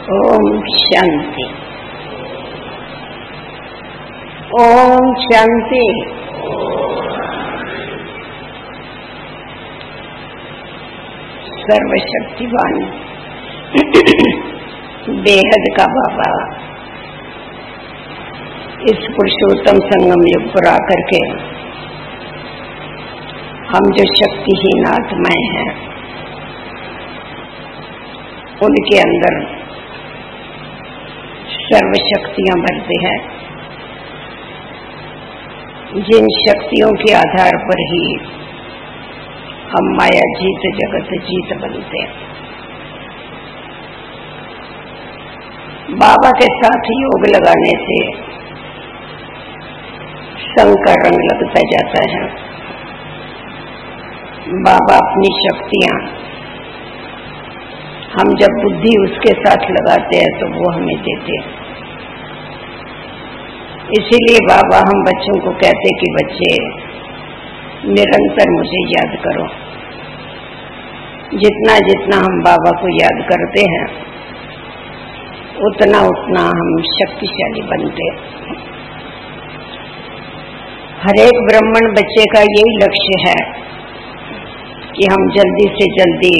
ओम शांति। ओम शांति। सर्वशक्तिवान बेहद का बाबा इस पुरुषोत्तम संगम युग पर आकर के हम जो शक्तिहीन आत्माएं हैं उनके अंदर सर्व शक्तियां भरते हैं। जिन शक्तियों के आधार पर ही हम माया जीत जगत जीत बनते हैं। बाबा के साथ योग लगाने से संग का रंग लगता जाता है। बाबा अपनी शक्तियां हम जब बुद्धि उसके साथ लगाते हैं तो वो हमें देते हैं। इसीलिए बाबा हम बच्चों को कहते कि बच्चे निरंतर मुझे याद करो। जितना जितना हम बाबा को याद करते हैं उतना उतना हम शक्तिशाली बनते हैं। हर एक ब्राह्मण बच्चे का यही लक्ष्य है कि हम जल्दी से जल्दी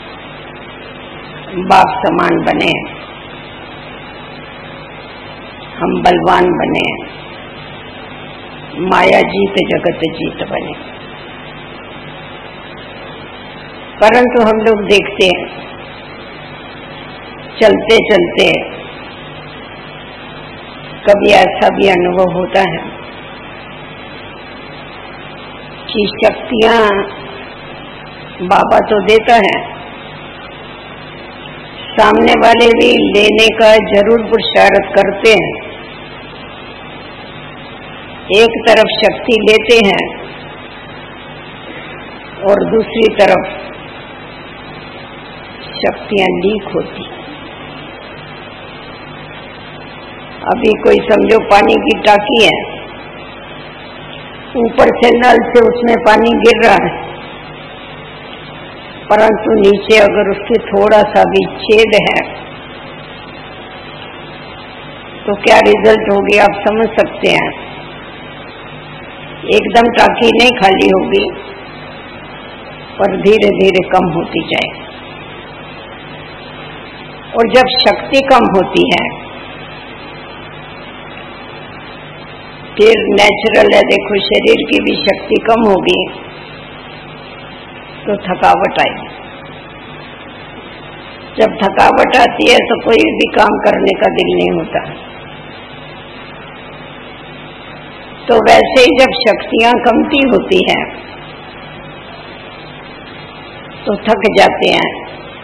बाप समान बने, हम बलवान बने, माया जीत जगत जीत बने। परंतु हम लोग देखते हैं चलते चलते कभी ऐसा भी अनुभव होता है कि शक्तियां बाबा तो देता है, सामने वाले भी लेने का जरूर पुरुषार्थ करते हैं। एक तरफ शक्ति लेते हैं और दूसरी तरफ शक्तियां लीक होती। अभी कोई समझो पानी की टाकी है, ऊपर से नल से उसमें पानी गिर रहा है, परंतु नीचे अगर उसके थोड़ा सा भी छेद है तो क्या रिजल्ट होगी आप समझ सकते हैं। एकदम टाकी नहीं खाली होगी पर धीरे धीरे कम होती जाए। और जब शक्ति कम होती है फिर नेचुरल है, देखो शरीर की भी शक्ति कम होगी तो थकावट आएगी। जब थकावट आती है तो कोई भी काम करने का दिल नहीं होता। तो वैसे ही जब शक्तियां कमती होती हैं तो थक जाते हैं,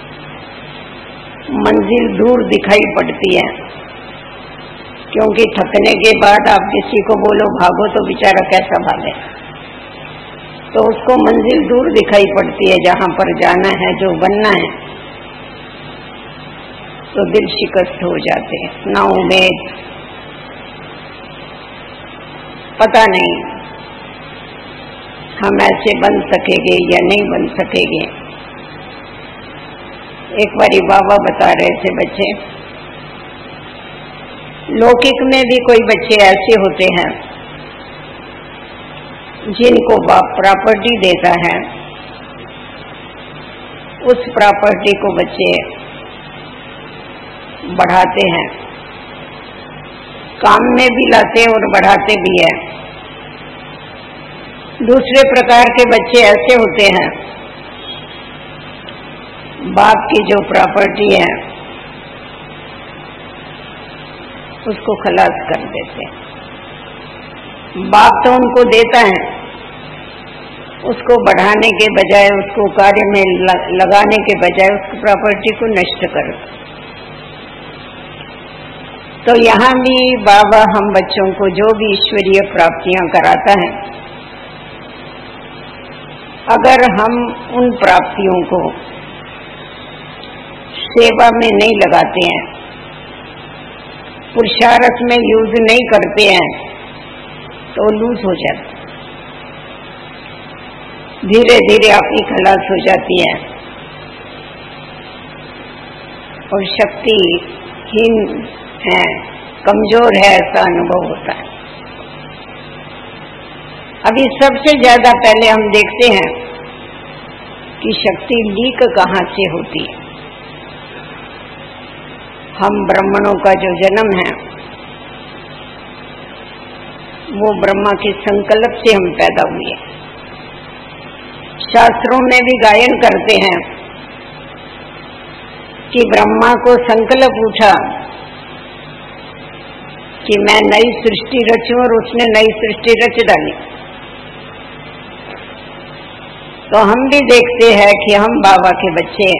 मंजिल दूर दिखाई पड़ती है। क्योंकि थकने के बाद आप किसी को बोलो भागो तो बेचारा कैसा भागे। तो उसको मंजिल दूर दिखाई पड़ती है जहां पर जाना है, जो बनना है। तो दिल शिकस्त हो जाते हैं, ना उम्मीद, पता नहीं हम ऐसे बन सकेंगे या नहीं बन सकेंगे। एक बारी बाबा बता रहे थे बच्चे, लौकिक में भी कोई बच्चे ऐसे होते हैं जिनको बाप प्रॉपर्टी देता है, उस प्रॉपर्टी को बच्चे बढ़ाते हैं, काम में भी लाते और बढ़ाते भी है। दूसरे प्रकार के बच्चे ऐसे होते हैं, बाप की जो प्रॉपर्टी है उसको खलास कर देते हैं। बाप तो उनको देता है, उसको बढ़ाने के बजाय, उसको कार्य में लगाने के बजाय उस प्रॉपर्टी को नष्ट करो। तो यहाँ भी बाबा हम बच्चों को जो भी ईश्वरीय प्राप्तियां कराता है, अगर हम उन प्राप्तियों को सेवा में नहीं लगाते हैं, पुरुषार्थ में यूज नहीं करते हैं तो लूज हो जाता, धीरे धीरे आपकी खलास हो जाती है और शक्ति हीन है, कमजोर है, ऐसा अनुभव होता है। अभी सबसे ज्यादा पहले हम देखते हैं कि शक्ति लीक कहाँ से होती है। हम ब्राह्मणों का जो जन्म है वो ब्रह्मा के संकल्प से हम पैदा हुए। शास्त्रों में भी गायन करते हैं कि ब्रह्मा को संकल्प उठा कि मैं नई सृष्टि रचूं, और उसने नई सृष्टि रच डाली। तो हम भी देखते हैं कि हम बाबा के बच्चे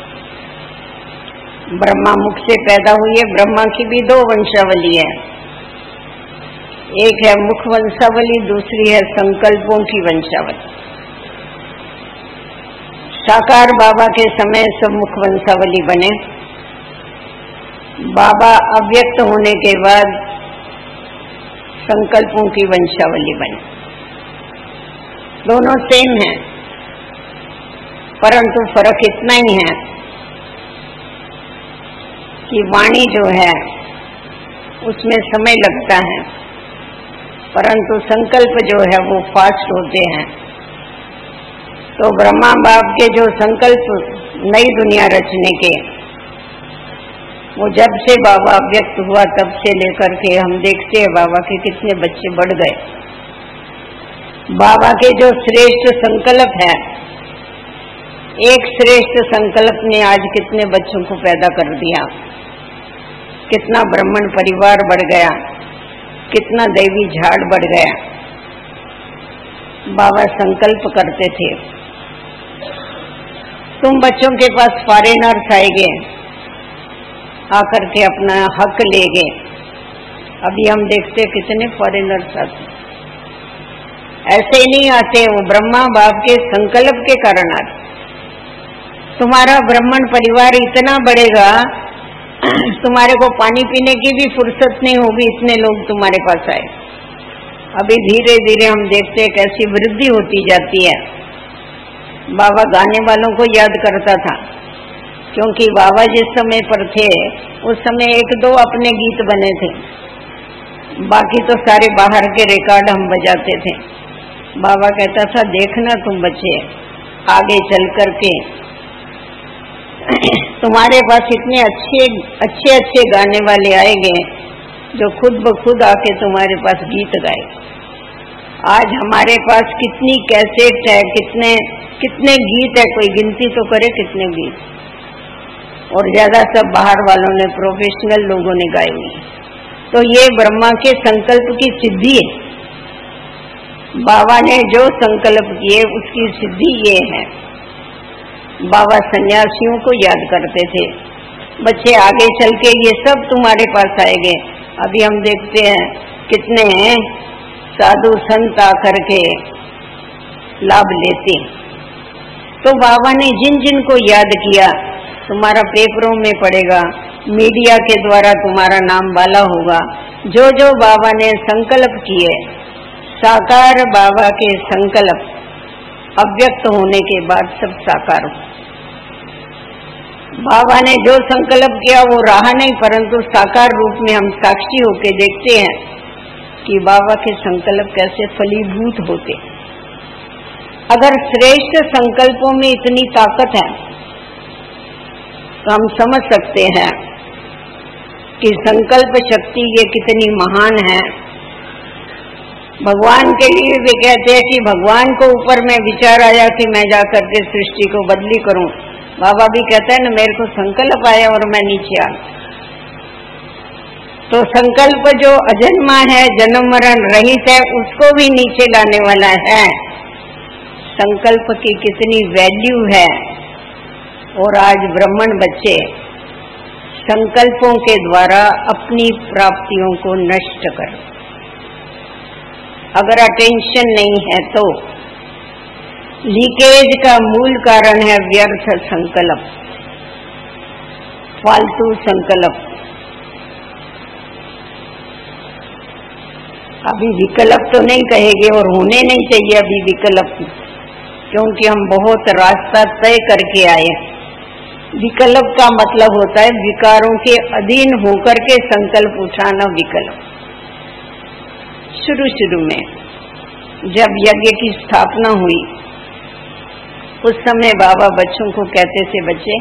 ब्रह्मा मुख से पैदा हुए। ब्रह्मा की भी दो वंशावली है, एक है मुख वंशावली, दूसरी है संकल्पों की वंशावली। साकार बाबा के समय सब मुख वंशावली बने। बाबा अव्यक्त होने के बाद संकल्पों की वंशावली बनी। दोनों सेम हैं, परंतु फर्क इतना ही है कि वाणी जो है उसमें समय लगता है, परंतु संकल्प जो है वो फास्ट होते हैं। तो ब्रह्मा बाप के जो संकल्प नई दुनिया रचने के, वो जब से बाबा व्यक्त हुआ तब से लेकर के हम देखते हैं बाबा के कितने बच्चे बढ़ गए। बाबा के जो श्रेष्ठ संकल्प है, एक श्रेष्ठ संकल्प ने आज कितने बच्चों को पैदा कर दिया, कितना ब्राह्मण परिवार बढ़ गया, कितना दैवी झाड़ बढ़ गया। बाबा संकल्प करते थे, तुम बच्चों के पास फॉरेनर्स आएंगे, आकर के अपना हक लेंगे। अभी हम देखते कितने फॉरेनर्स आते, ऐसे ही नहीं आते, वो ब्रह्मा बाप के संकल्प के कारण आते। तुम्हारा ब्राह्मण परिवार इतना बढ़ेगा, तुम्हारे को पानी पीने की भी फुर्सत नहीं होगी, इतने लोग तुम्हारे पास आए। अभी धीरे धीरे हम देखते हैं कैसी वृद्धि होती जाती है। बाबा गाने वालों को याद करता था, क्योंकि बाबा जिस समय पर थे उस समय एक दो अपने गीत बने थे, बाकी तो सारे बाहर के रिकॉर्ड हम बजाते थे। बाबा कहता था देखना तुम बच्चे, आगे चल करके तुम्हारे पास इतने अच्छे गाने वाले आएंगे जो खुद ब खुद आके तुम्हारे पास गीत गाए। आज हमारे पास कितनी कैसेट है, कितने गीत है, कोई गिनती तो करे कितने गीत, और ज्यादा सब बाहर वालों ने, प्रोफेशनल लोगों ने गाए हुए। तो ये ब्रह्मा के संकल्प की सिद्धि है। बाबा ने जो संकल्प किए उसकी सिद्धि ये है। बाबा सन्यासियों को याद करते थे, बच्चे आगे चल के ये सब तुम्हारे पास आएंगे। अभी हम देखते हैं कितने साधु संत आकर के लाभ लेते। तो बाबा ने जिन जिन को याद किया, तुम्हारा पेपरों में पड़ेगा, मीडिया के द्वारा तुम्हारा नाम वाला होगा। जो जो बाबा ने संकल्प किए, साकार बाबा के संकल्प अव्यक्त होने के बाद सब साकार हो। बाबा ने जो संकल्प किया वो रहा नहीं, परंतु साकार रूप में हम साक्षी होके देखते हैं कि बाबा के संकल्प कैसे फलीभूत होते। अगर श्रेष्ठ संकल्पों में इतनी ताकत है तो हम समझ सकते हैं कि संकल्प शक्ति ये कितनी महान है। भगवान के लिए भी कहते हैं कि भगवान को ऊपर में विचार आया कि मैं जाकर के सृष्टि को बदली करूं। बाबा भी कहते हैं ना, मेरे को संकल्प आया और मैं नीचे आ। तो संकल्प जो अजन्मा है, जन्म मरण रहित है, उसको भी नीचे लाने वाला है। संकल्प की कितनी वैल्यू है। और आज ब्राह्मण बच्चे संकल्पों के द्वारा अपनी प्राप्तियों को नष्ट कर, अगर अटेंशन नहीं है तो लीकेज का मूल कारण है व्यर्थ संकल्प, फालतू संकल्प। अभी विकल्प तो नहीं कहेंगे और होने नहीं चाहिए अभी विकल्प, क्योंकि हम बहुत रास्ता तय करके आए। विकल्प का मतलब होता है विकारों के अधीन होकर के संकल्प उठाना। विकल्प शुरू में जब यज्ञ की स्थापना हुई उस समय बाबा बच्चों को कहते थे, बच्चे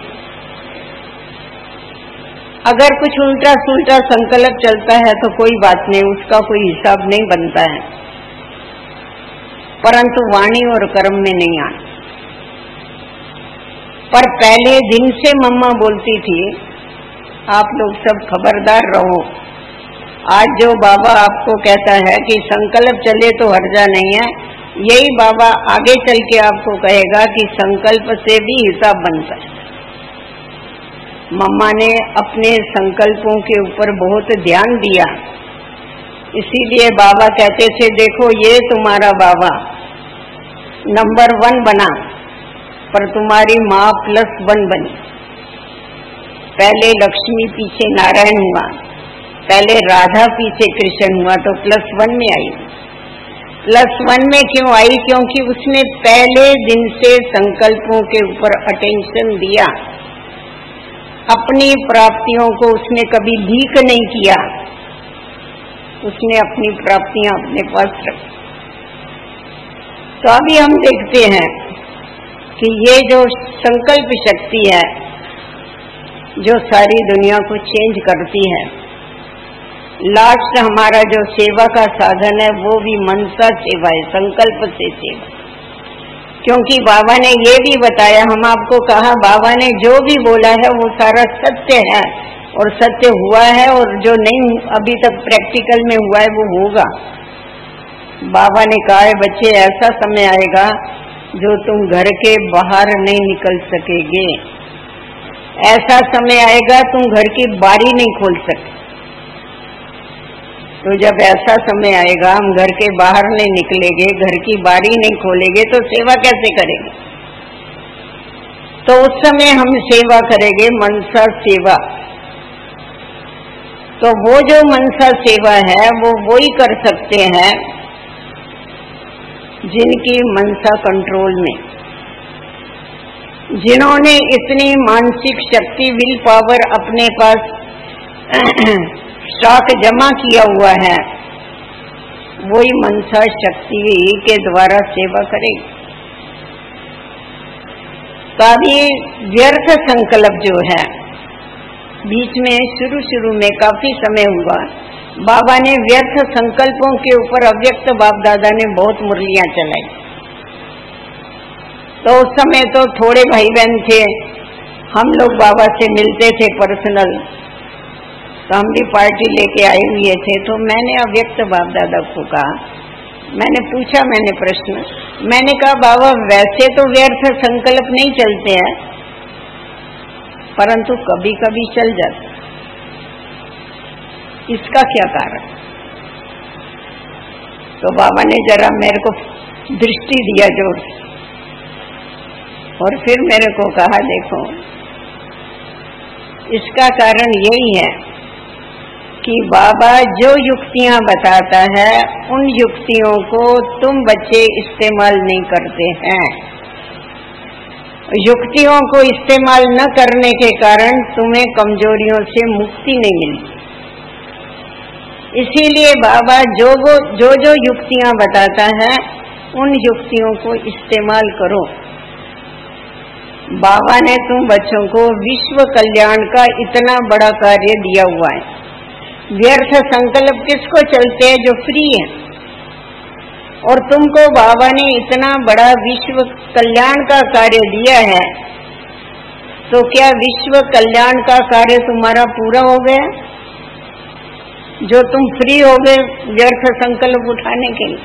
अगर कुछ उल्टा सुल्टा संकल्प चलता है तो कोई बात नहीं, उसका कोई हिसाब नहीं बनता है, परंतु वाणी और कर्म में नहीं आना। पर पहले दिन से मम्मा बोलती थी, आप लोग सब खबरदार रहो। आज जो बाबा आपको कहता है कि संकल्प चले तो हर्जा नहीं है, यही बाबा आगे चल के आपको कहेगा कि संकल्प से भी हिसाब बनता है। मम्मा ने अपने संकल्पों के ऊपर बहुत ध्यान दिया, इसीलिए बाबा कहते थे, देखो ये तुम्हारा बाबा नंबर 1 बना, पर तुम्हारी माँ +1 बनी। पहले लक्ष्मी पीछे नारायण हुआ, पहले राधा पीछे कृष्ण हुआ, तो +1 में आई। +1 में क्यों आई? क्योंकि उसने पहले दिन से संकल्पों के ऊपर अटेंशन दिया, अपनी प्राप्तियों को उसने कभी लीक नहीं किया, उसने अपनी प्राप्तियां अपने पास रखी। तो अभी हम देखते हैं कि ये जो संकल्प शक्ति है जो सारी दुनिया को चेंज करती है, लास्ट हमारा जो सेवा का साधन है वो भी मनसा सेवा है, संकल्प से सेवा। क्योंकि बाबा ने ये भी बताया, हम आपको कहा बाबा ने जो भी बोला है वो सारा सत्य है और सत्य हुआ है, और जो नहीं अभी तक प्रैक्टिकल में हुआ है वो होगा। बाबा ने कहा है, बच्चे ऐसा समय आएगा जो तुम घर के बाहर नहीं निकल सकेंगे, ऐसा समय आएगा तुम घर की बारी नहीं खोल सकते। तो जब ऐसा समय आएगा हम घर के बाहर नहीं निकलेंगे, घर की बारी नहीं खोलेंगे, तो सेवा कैसे करेंगे? तो उस समय हम सेवा करेंगे मनसा सेवा। तो वो जो मनसा सेवा है वो ही कर सकते हैं जिनकी मनसा कंट्रोल में, जिन्होंने इतनी मानसिक शक्ति, विल पावर अपने पास स्टॉक जमा किया हुआ है, वही मनसा शक्ति के द्वारा सेवा करेगी। तो अभी व्यर्थ संकल्प जो है, बीच में शुरू में काफी समय हुआ, बाबा ने व्यर्थ संकल्पों के ऊपर अव्यक्त बाप दादा ने बहुत मुरलियां चलाई। तो उस समय तो थोड़े भाई बहन थे, हम लोग बाबा से मिलते थे पर्सनल, तो हम भी पार्टी लेके आए हुए थे। तो मैंने अव्यक्त बाप दादा को कहा, मैंने पूछा, मैंने प्रश्न, मैंने कहा बाबा वैसे तो व्यर्थ संकल्प नहीं चलते हैं, परंतु कभी कभी चल जाते, इसका क्या कारण? तो बाबा ने जरा मेरे को दृष्टि दिया जोर से, और फिर मेरे को कहा, देखो इसका कारण यही है कि बाबा जो युक्तियां बताता है उन युक्तियों को तुम बच्चे इस्तेमाल नहीं करते हैं। युक्तियों को इस्तेमाल न करने के कारण तुम्हें कमजोरियों से मुक्ति नहीं मिली। इसीलिए बाबा जो युक्तियां बताता है उन युक्तियों को इस्तेमाल करो। बाबा ने तुम बच्चों को विश्व कल्याण का इतना बड़ा कार्य दिया हुआ है। व्यर्थ संकल्प किसको चलते हैं? जो फ्री है। और तुमको बाबा ने इतना बड़ा विश्व कल्याण का कार्य दिया है, तो क्या विश्व कल्याण का कार्य तुम्हारा पूरा हो गया जो तुम फ्री हो गए व्यर्थ संकल्प उठाने के लिए?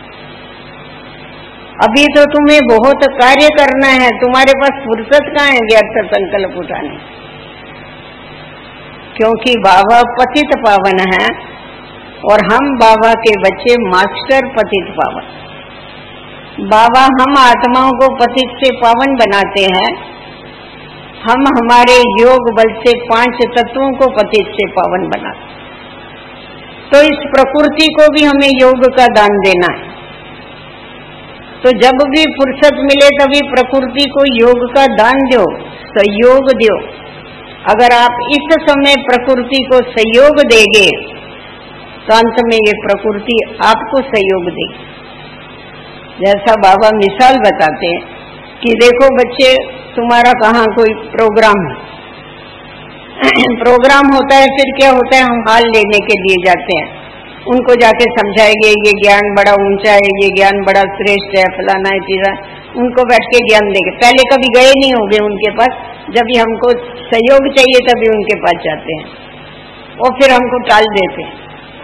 अभी तो तुम्हें बहुत कार्य करना है, तुम्हारे पास फुर्सत कहाँ है व्यर्थ संकल्प उठाने? क्योंकि बाबा पतित पावन है और हम बाबा के बच्चे मास्टर पतित पावन। बाबा हम आत्माओं को पतित से पावन बनाते हैं, हम हमारे योग बल से 5 तत्वों को पतित से पावन बनाते। तो इस प्रकृति को भी हमें योग का दान देना है। तो जब भी फुर्सत मिले तभी प्रकृति को योग का दान दो, सहयोग दो। अगर आप इस समय प्रकृति को सहयोग देंगे तो अंत में ये प्रकृति आपको सहयोग देगी। जैसा बाबा मिसाल बताते हैं कि देखो बच्चे, तुम्हारा कहाँ कोई प्रोग्राम है, प्रोग्राम होता है, फिर क्या होता है, हम हाल लेने के लिए जाते हैं, उनको जाके समझाएंगे ये ज्ञान बड़ा ऊंचा है, ये ज्ञान बड़ा श्रेष्ठ है, फलाना है चीजा, उनको बैठ के ज्ञान देंगे। पहले कभी गए नहीं होंगे उनके पास, जब भी हमको सहयोग चाहिए तभी उनके पास जाते हैं, वो फिर हमको टाल देते हैं,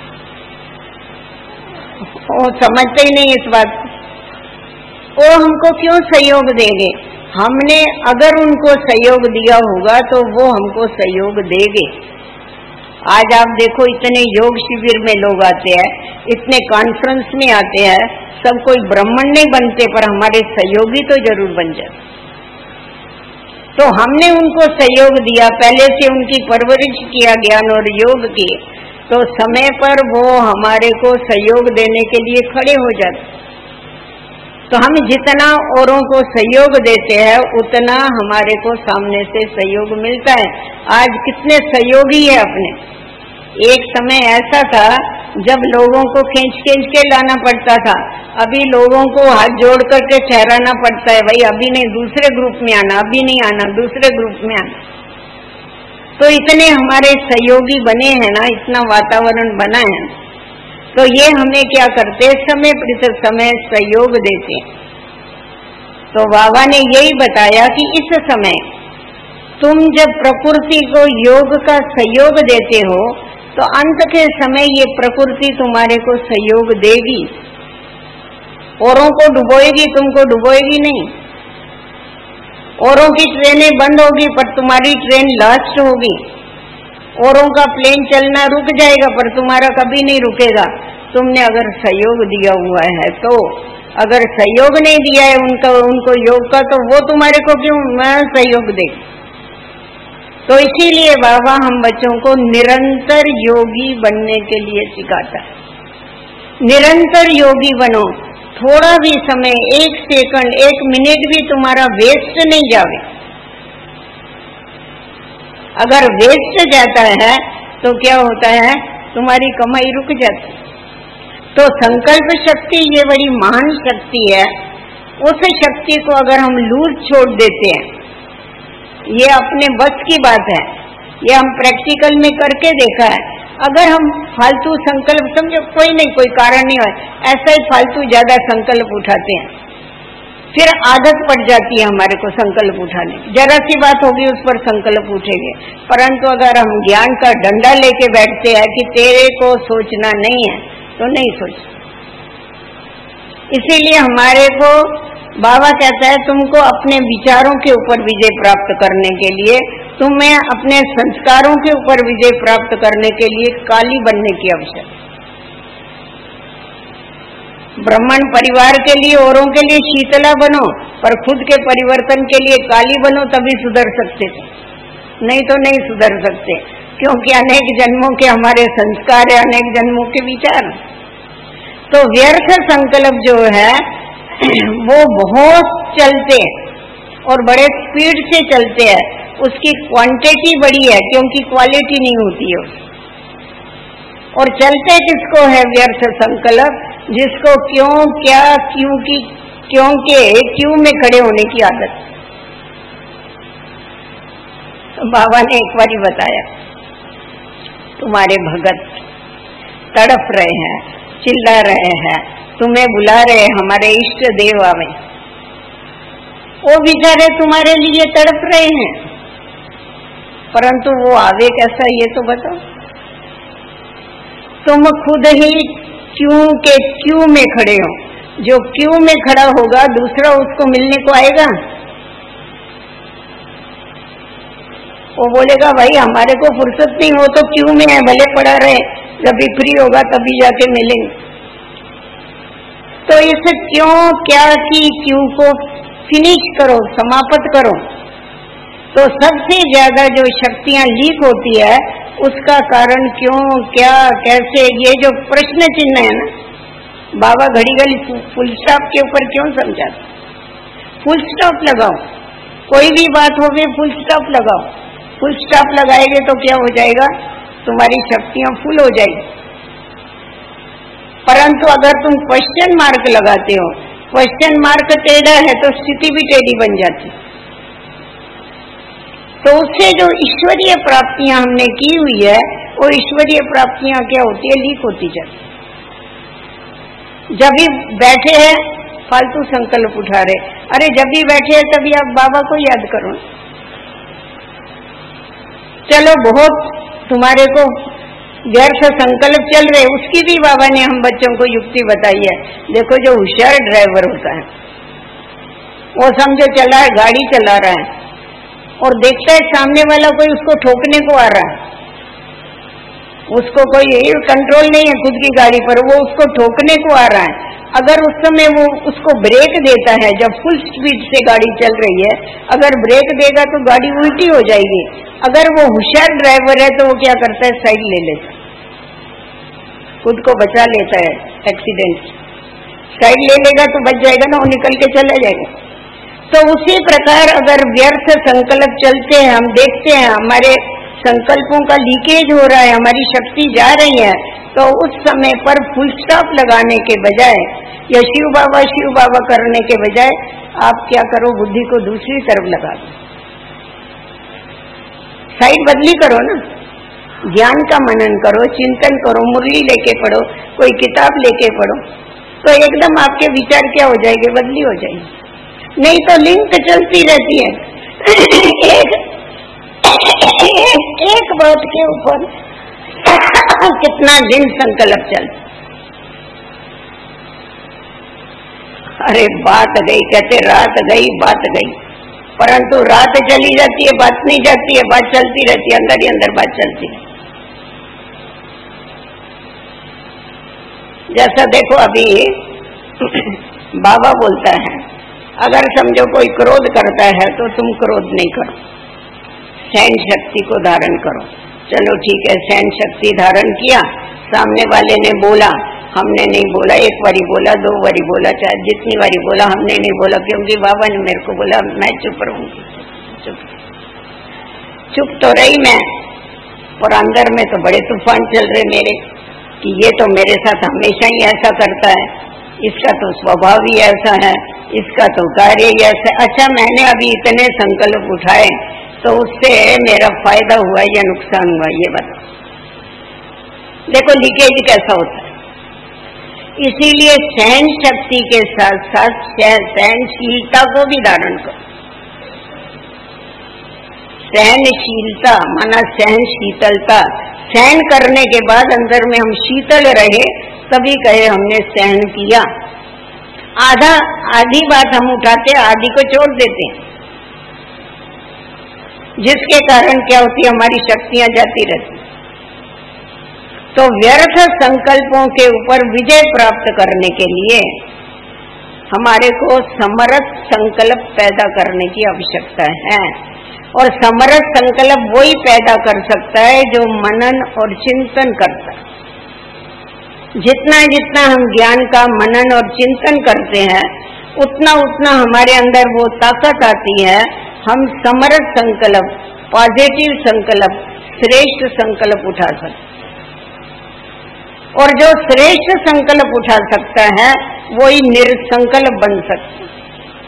वो समझते ही नहीं इस बात को। वो हमको क्यों सहयोग देंगे? हमने अगर उनको सहयोग दिया होगा तो वो हमको सहयोग देंगे। आज आप देखो, इतने योग शिविर में लोग आते हैं, इतने कॉन्फ्रेंस में आते हैं, सब कोई ब्राह्मण नहीं बनते, पर हमारे सहयोगी तो जरूर बन जाते। तो हमने उनको सहयोग दिया, पहले से उनकी परवरिश किया ज्ञान और योग की, तो समय पर वो हमारे को सहयोग देने के लिए खड़े हो जाते। तो हम जितना औरों को सहयोग देते हैं उतना हमारे को सामने से सहयोग मिलता है। आज कितने सहयोगी है अपने। एक समय ऐसा था जब लोगों को खींच खींच के लाना पड़ता था, अभी लोगों को हाथ जोड़ करके ठहराना पड़ता है, भाई अभी नहीं, दूसरे ग्रुप में आना, अभी नहीं आना, दूसरे ग्रुप में आना। तो इतने हमारे सहयोगी बने हैं ना, इतना वातावरण बना है, तो ये हमें क्या करते, समय प्रति समय सहयोग देते। तो बाबा ने यही बताया कि इस समय तुम जब प्रकृति को योग का सहयोग देते हो तो अंत के समय ये प्रकृति तुम्हारे को सहयोग देगी, औरों को डुबोएगी, तुमको डुबोएगी नहीं। औरों की ट्रेनें बंद होगी पर तुम्हारी ट्रेन लास्ट होगी। औरों का प्लेन चलना रुक जाएगा पर तुम्हारा कभी नहीं रुकेगा, तुमने अगर सहयोग दिया हुआ है तो। अगर सहयोग नहीं दिया है उनको योग का, तो वो तुम्हारे को क्यों सहयोग दे। तो इसीलिए बाबा हम बच्चों को निरंतर योगी बनने के लिए सिखाता है। निरंतर योगी बनो, थोड़ा भी समय, 1 सेकंड, 1 मिनट भी तुम्हारा वेस्ट नहीं जावे। अगर वेस्ट जाता है तो क्या होता है, तुम्हारी कमाई रुक जाती। तो संकल्प शक्ति ये बड़ी महान शक्ति है। उस शक्ति को अगर हम लूज छोड़ देते हैं, ये अपने बस की बात है, ये हम प्रैक्टिकल में करके देखा है। अगर हम फालतू संकल्प, समझो कोई नहीं, कोई कारण नहीं है, ऐसा ही फालतू ज्यादा संकल्प उठाते हैं, फिर आदत पड़ जाती है हमारे को संकल्प उठाने। जरा सी बात होगी उस पर संकल्प उठेंगे। परंतु अगर हम ज्ञान का डंडा लेके बैठते हैं कि तेरे को सोचना नहीं है, तो नहीं सोच। इसीलिए हमारे को बाबा कहता है, तुमको अपने विचारों के ऊपर विजय प्राप्त करने के लिए, तुम्हें अपने संस्कारों के ऊपर विजय प्राप्त करने के लिए काली बनने की आवश्यकता। ब्राह्मण परिवार के लिए, औरों के लिए शीतला बनो, पर खुद के परिवर्तन के लिए काली बनो, तभी सुधर सकते थे, नहीं तो नहीं सुधर सकते। क्योंकि अनेक जन्मों के हमारे संस्कार है, अनेक जन्मों के विचार। तो व्यर्थ संकल्प जो है वो बहुत चलते और बड़े स्पीड से चलते हैं, उसकी क्वांटिटी बड़ी है क्योंकि क्वालिटी नहीं होती है। और चलते किसको है व्यर्थ संकल्प, जिसको क्यों, क्या, क्यों की, क्यों के क्यों में खड़े होने की आदत। तो बाबा ने एक बार बताया, तुम्हारे भगत तड़प रहे हैं, चिल्ला रहे हैं, तुम्हें बुला रहे, हमारे इष्ट देव आवे, वो बेचारे तुम्हारे लिए तड़प रहे हैं, परंतु वो आवे कैसा ये तो बताओ। तुम खुद ही क्यों के क्यों में खड़े हो। जो क्यों में खड़ा होगा दूसरा उसको मिलने को आएगा, वो बोलेगा भाई हमारे को फुर्सत नहीं हो तो क्यों में है, भले पड़ा रहे, जब भी फ्री होगा तभी जाके मिलेंगे। तो इस क्यों, क्या की क्यों को फिनिश करो, समाप्त करो। तो सबसे ज्यादा जो शक्तियां लीक होती है उसका कारण क्यों, क्या, कैसे, ये जो प्रश्न चिन्ह है ना, बाबा घड़ी घड़ी फुल स्टॉप के ऊपर क्यों समझाते। फुल स्टॉप लगाओ, कोई भी बात हो गई फुल स्टॉप लगाओ। फुल स्टॉप लगाएंगे तो क्या हो जाएगा, तुम्हारी शक्तियां फुल हो जाएगी। परंतु अगर तुम क्वेश्चन मार्क लगाते हो, क्वेश्चन मार्क टेढ़ा है तो स्थिति भी टेढ़ी बन जाती। तो उससे जो ईश्वरीय प्राप्तियां हमने की हुई है, वो ईश्वरीय प्राप्तियां क्या होती है, लीक होती जाती। जब भी बैठे हैं फालतू संकल्प उठा रहे, अरे जब भी बैठे हैं तभी आप बाबा को याद करो। चलो बहुत तुम्हारे को व्यर्थ संकल्प चल रहे, उसकी भी बाबा ने हम बच्चों को युक्ति बताई है। देखो जो होशियार ड्राइवर होता है वो समझो चला है, गाड़ी चला रहा है और देखता है सामने वाला कोई उसको ठोकने को आ रहा है, उसको कोई कंट्रोल नहीं है खुद की गाड़ी पर, वो उसको ठोकने को आ रहा है। अगर उस समय वो उसको ब्रेक देता है, जब फुल स्पीड से गाड़ी चल रही है, अगर ब्रेक देगा तो गाड़ी उल्टी हो जाएगी। अगर वो होशियार ड्राइवर है तो वो क्या करता है, साइड ले लेता है, खुद को बचा लेता है एक्सीडेंट। साइड ले लेगा तो बच जाएगा ना, वो निकल के चला जाएगा। तो उसी प्रकार अगर व्यर्थ संकल्प चलते हैं, हम देखते हैं हमारे संकल्पों का लीकेज हो रहा है, हमारी शक्ति जा रही है, तो उस समय पर फुल स्टॉप लगाने के बजाय या शिव बाबा करने के बजाय आप क्या करो, बुद्धि को दूसरी तरफ लगा दो, साइड बदली करो ना, ज्ञान का मनन करो, चिंतन करो, मुरली लेके पढ़ो, कोई किताब लेके पढ़ो, तो एकदम आपके विचार क्या हो जाएंगे, बदली हो जाएंगे। नहीं तो लिंक चलती रहती है एक बात के ऊपर कितना दिन संकल्प चल। अरे बात गई, कहते रात गई बात गई, परंतु रात चली जाती है, बात नहीं जाती है, बात चलती रहती है, अंदर ही अंदर बात चलती है। जैसा देखो अभी बाबा बोलता है, अगर समझो कोई क्रोध करता है तो तुम क्रोध नहीं करो, सहन शक्ति को धारण करो। चलो ठीक है, सहन शक्ति धारण किया, सामने वाले ने बोला, हमने नहीं बोला, एक बारी बोला, दो बारी बोला, चाहे जितनी बारी बोला, हमने नहीं बोला, क्योंकि बाबा ने मेरे को बोला, मैं चुप रहूंगी। चुप तो रही मैं, और अंदर में तो बड़े तूफान चल रहे मेरे, कि ये तो मेरे साथ हमेशा ही ऐसा करता है, इसका तो स्वभाव ही ऐसा है, इसका तो कार्य ही ऐसा। अच्छा, मैंने अभी इतने संकल्प उठाए तो उससे मेरा फायदा हुआ या नुकसान हुआ, ये बताओ। देखो लीकेज कैसा होता है। इसीलिए सहन शक्ति के साथ साथ सहनशीलता को भी धारण करो। सहनशीलता माना सहन शीतलता, सहन करने के बाद अंदर में हम शीतल रहे, तभी कहे हमने सहन किया। आधी बात हम उठाते, आधी को छोड़ देते, जिसके कारण क्या होती है, हमारी शक्तियां जाती रहती। तो व्यर्थ संकल्पों के ऊपर विजय प्राप्त करने के लिए हमारे को समरस संकल्प पैदा करने की आवश्यकता है। और समरस संकल्प वही पैदा कर सकता है जो मनन और चिंतन करता है। जितना जितना हम ज्ञान का मनन और चिंतन करते हैं, उतना उतना हमारे अंदर वो ताकत आती है, हम समरस संकल्प, पॉजिटिव संकल्प, श्रेष्ठ संकल्प उठा सकते। और जो श्रेष्ठ संकल्प उठा सकता है वही निरसंकल्प बन सकता है।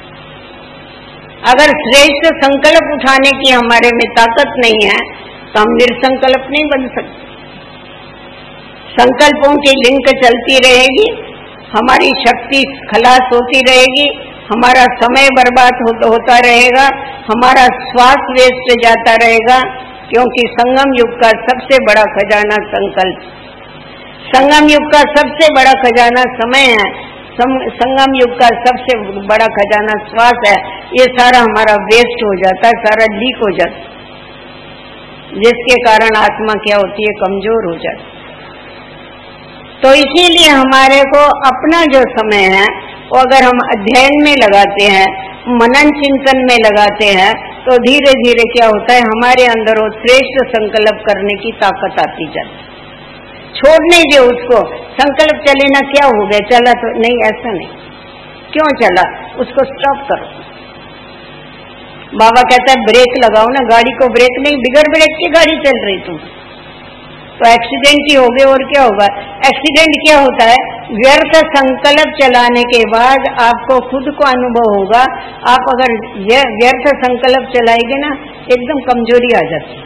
अगर श्रेष्ठ संकल्प उठाने की हमारे में ताकत नहीं है तो हम निरसंकल्प नहीं बन सकते। संकल्पों की लिंक चलती रहेगी, हमारी शक्ति खलास होती रहेगी, हमारा समय बर्बाद होता रहेगा, हमारा श्वास वेस्ट जाता रहेगा, क्योंकि संगम युग का सबसे बड़ा खजाना संकल्प, संगम युग का सबसे बड़ा खजाना समय है, संगम युग का सबसे बड़ा खजाना श्वास है। ये सारा हमारा वेस्ट हो जाता है, सारा लीक हो जाता है, जिसके कारण आत्मा क्या होती है, कमजोर हो जाती है। तो इसीलिए हमारे को अपना जो समय है वो अगर हम अध्ययन में लगाते हैं, मनन चिंतन में लगाते हैं, तो धीरे धीरे क्या होता है, हमारे अंदर वो श्रेष्ठ संकल्प करने की ताकत आती जाती। छोड़ने जो उसको संकल्प चले ना, क्या हो गया, चला तो नहीं, ऐसा नहीं, क्यों चला, उसको स्टॉप करो। बाबा कहता है ब्रेक लगाओ ना, गाड़ी को ब्रेक नहीं, बिगड़ ब्रेक की गाड़ी चल रही तुम, तो एक्सीडेंट ही हो गए और क्या होगा। एक्सीडेंट क्या होता है, व्यर्थ संकल्प चलाने के बाद आपको खुद को अनुभव होगा। आप अगर व्यर्थ संकल्प चलाएंगे ना, एकदम कमजोरी आ जाती है,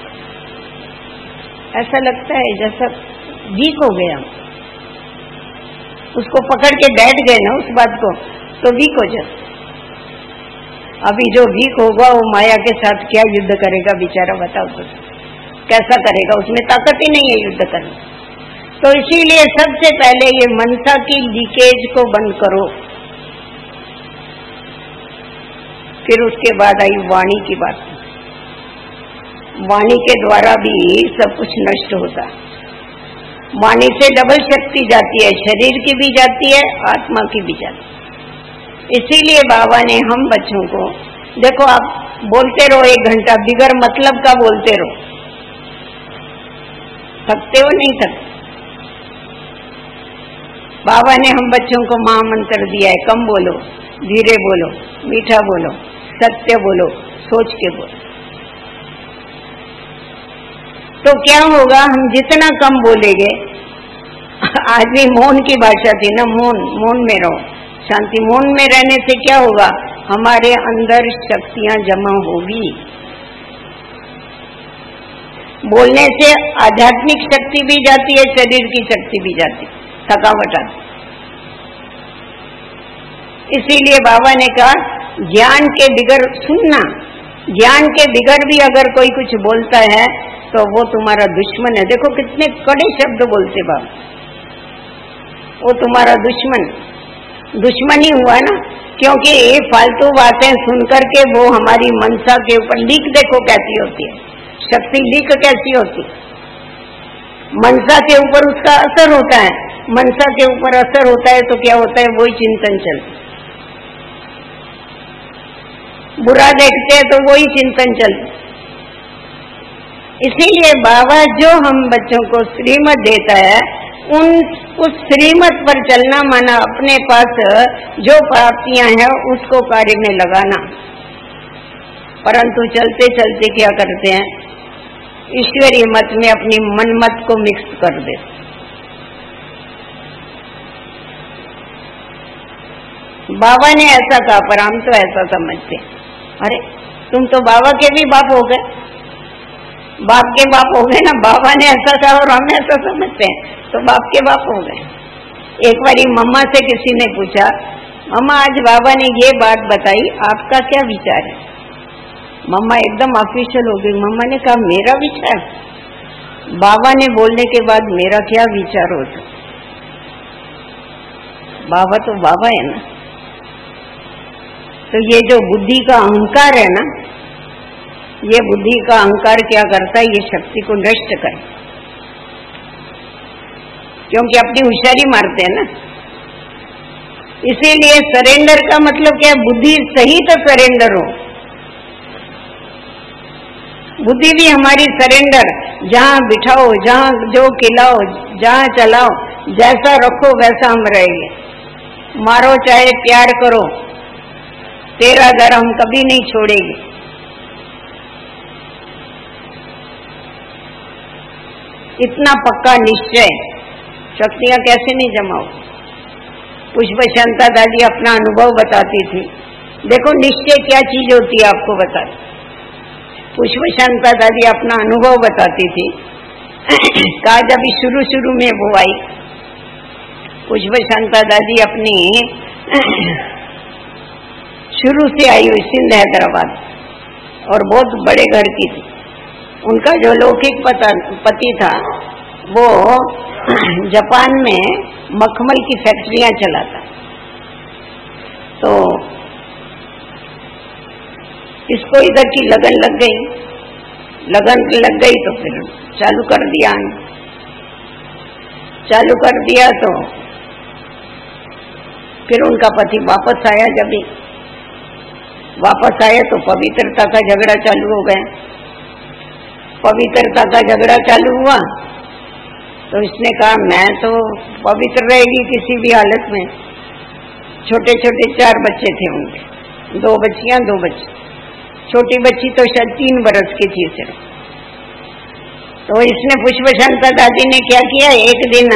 ऐसा लगता है जैसा वीक हो गया, उसको पकड़ के बैठ गए ना उस बात को, तो वीक हो जाए। अभी जो वीक होगा वो माया के साथ क्या युद्ध करेगा बेचारा, बताओ तो कैसा करेगा, उसमें ताकत ही नहीं है युद्ध करने। तो इसीलिए सबसे पहले ये मनसा की लीकेज को बंद करो। फिर उसके बाद आई वाणी की बात। वाणी के द्वारा भी सब कुछ नष्ट होता है। वाणी से डबल शक्ति जाती है, शरीर की भी जाती है, आत्मा की भी जाती है। इसीलिए बाबा ने हम बच्चों को, देखो आप बोलते रहो 1 घंटा, बिगर मतलब का बोलते रहो, थकते हो नहीं थकते। बाबा ने हम बच्चों को महामंत्र दिया है, कम बोलो, धीरे बोलो, मीठा बोलो, सत्य बोलो, सोच के बोलो। तो क्या होगा, हम जितना कम बोलेंगे, आज भी मौन की भाषा थी ना, मौन में रहो, शांति। मौन में रहने से क्या होगा, हमारे अंदर शक्तियां जमा होगी। बोलने से आध्यात्मिक शक्ति भी जाती है, शरीर की शक्ति भी जाती है, थकावट आती। इसीलिए बाबा ने कहा ज्ञान के बिगर सुनना, ज्ञान के बिगर भी अगर कोई कुछ बोलता है तो वो तुम्हारा दुश्मन है। देखो कितने कड़े शब्द बोलते बाबा, वो तुम्हारा दुश्मन ही हुआ ना, क्योंकि ये फालतू बातें सुन करके वो हमारी मनसा के ऊपर लीक, देखो कैसी होती है, शक्ति लीक कैसी होती है। मनसा के ऊपर उसका असर होता है, मनसा के ऊपर असर होता है तो क्या होता है, वही चिंतन चलता है। बुरा देखते हैं तो वही चिंतन चलता। इसीलिए बाबा जो हम बच्चों को श्रीमत देता है, उस श्रीमत पर चलना, माना अपने पास जो प्राप्तियां हैं उसको कार्य में लगाना। परंतु चलते चलते क्या करते हैं, ईश्वरीय मत में अपनी मन मत को मिक्स कर देते। बाबा ने ऐसा कहा पर हम तो ऐसा समझते, अरे तुम तो बाबा के भी बाप हो गए, बाप के बाप हो गए ना। बाबा ने ऐसा कहा और हम ऐसा समझते हैं, तो बाप के बाप हो गए। एक बारी मम्मा से किसी ने पूछा, मम्मा आज बाबा ने ये बात बताई, आपका क्या विचार है? मम्मा एकदम ऑफिशियल हो गई। मम्मा ने कहा मेरा विचार? बाबा ने बोलने के बाद मेरा क्या विचार होता? बाबा तो बाबा है ना। तो ये जो बुद्धि का अहंकार है ना, ये बुद्धि का अहंकार क्या करता है, ये शक्ति को नष्ट कर, क्योंकि अपनी होशियारी मारते हैं ना। इसीलिए सरेंडर का मतलब क्या है, बुद्धि सहित सरेंडर हो। बुद्धि भी हमारी सरेंडर, जहां बिठाओ, जहां जो खिलाओ, जहां चलाओ, जैसा रखो वैसा हम रहेंगे। मारो चाहे प्यार करो, तेरा दर हम कभी नहीं छोड़ेंगे। इतना पक्का निश्चय, शक्तियां कैसे नहीं जमाओ। पुष्प शांता दादी अपना अनुभव बताती थी, देखो निश्चय क्या चीज होती है आपको बताती। पुष्प शांता दादी अपना अनुभव बताती थी। कहा जब शुरू में वो आई, पुष्प शांता दादी अपनी शुरू से आई हुई सिंध हैदराबाद, और बहुत बड़े घर की थी। उनका जो लौकिक पति था वो जापान में मखमल की फैक्ट्रियां चलाता। तो इसको इधर की लगन लग गई तो फिर चालू कर दिया तो फिर उनका पति वापस आया। जब वापस आए तो पवित्रता का झगड़ा चालू हो गया। पवित्रता का झगड़ा चालू हुआ तो इसने कहा मैं तो पवित्र रहेगी किसी भी हालत में। छोटे छोटे 4 बच्चे थे उनके, 2 बच्चियां 2 बच्चे। छोटी बच्ची तो शायद 3 बरस की थी सिर्फ। तो इसने पुष्प शांता दादी ने क्या किया, एक दिन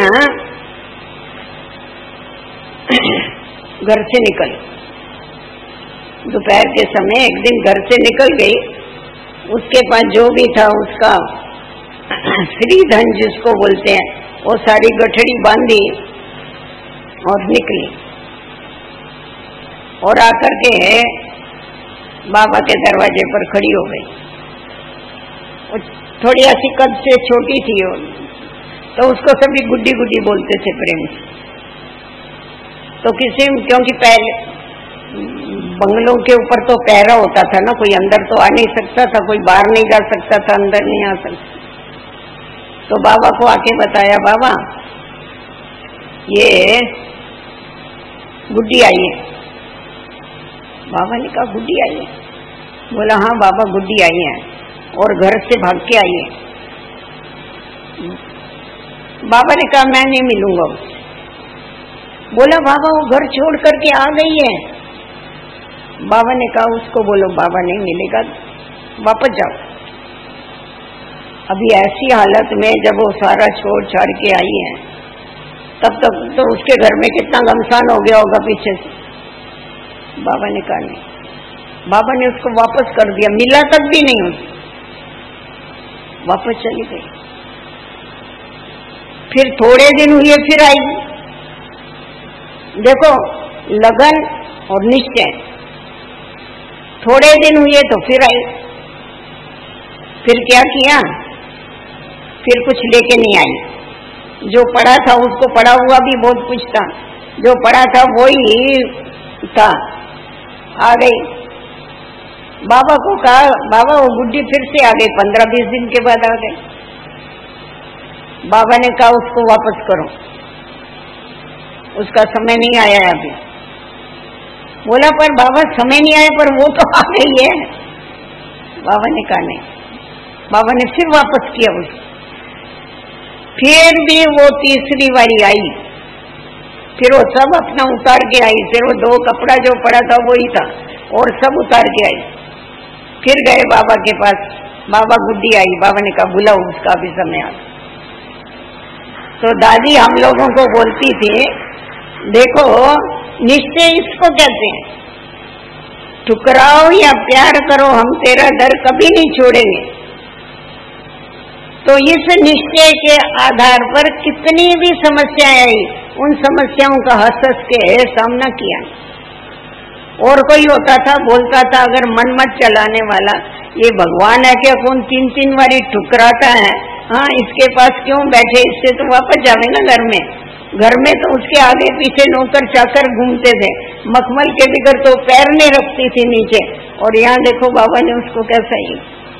घर से निकल, दोपहर के समय एक दिन घर से निकल गई। उसके पास जो भी था उसका श्रीधन जिसको बोलते हैं वो सारी गठड़ी बांधी और निकली और आकर के बाबा के दरवाजे पर खड़ी हो गई। थोड़ी ऐसी कद से छोटी थी वो, तो उसको सभी गुड्डी गुड्डी बोलते थे प्रेम से। तो किसी, क्योंकि पहले बंगलों के ऊपर तो पहरा होता था ना, कोई अंदर तो आ नहीं सकता था, कोई बाहर नहीं जा सकता था, अंदर नहीं आ सकता। तो बाबा को आके बताया, बाबा ये गुड्डी आई है। बाबा ने कहा गुड्डी आई है? बोला हाँ बाबा गुड्डी आई है और घर से भाग के आई है। बाबा ने कहा मैं नहीं मिलूंगा उससे। बोला बाबा वो घर छोड़ करके आ गई है। बाबा ने कहा उसको बोलो बाबा नहीं मिलेगा, वापस जाओ। अभी ऐसी हालत में जब वो सारा छोड़ छाड़ के आई है, तब तक तो उसके घर में कितना घमसान हो गया होगा पीछे से। बाबा ने कहा नहीं। बाबा ने उसको वापस कर दिया, मिला तक भी नहीं उसको, वापस चली गई। फिर थोड़े दिन हुए फिर आई। देखो लगन और निश्चय। थोड़े दिन हुए तो फिर आई। फिर क्या किया, फिर कुछ लेके नहीं आई। जो पड़ा था उसको पड़ा हुआ भी बहुत कुछ था, जो पड़ा था वो ही था। आ गई। बाबा को कहा बाबा वो गुड्डी फिर से आ गई, 15-20 दिन के बाद आ गई। बाबा ने कहा उसको वापस करो, उसका समय नहीं आया है अभी। बोला पर बाबा समय नहीं आया पर वो तो आ गई है। बाबा ने कहा नहीं। बाबा ने फिर वापस किया उसको। फिर भी वो तीसरी बारी आई, फिर वो सब अपना उतार के आई। फिर वो 2 कपड़ा जो पड़ा था वो ही था और सब उतार के आई। फिर गए बाबा के पास, बाबा गुड्डी आई। बाबा ने कहा बुलाओ उसका भी समय आ। तो दादी हम लोगों को बोलती थी देखो निश्चय इसको कहते हैं, ठुकराओ या प्यार करो हम तेरा दर कभी नहीं छोड़ेंगे। तो इस निश्चय के आधार पर कितनी भी समस्याएं आई, उन समस्याओं का हंस के सामना किया। और कोई होता था बोलता था अगर मन मत चलाने वाला, ये भगवान है क्या कौन 3-3 बारी ठुकराता है, हाँ इसके पास क्यों बैठे, इससे तो वापस जावे ना घर में। घर में तो उसके आगे पीछे नौकर चाकर घूमते थे, मखमल के बिगर तो पैर नहीं रखती थी नीचे। और यहाँ देखो बाबा ने उसको कैसा ही।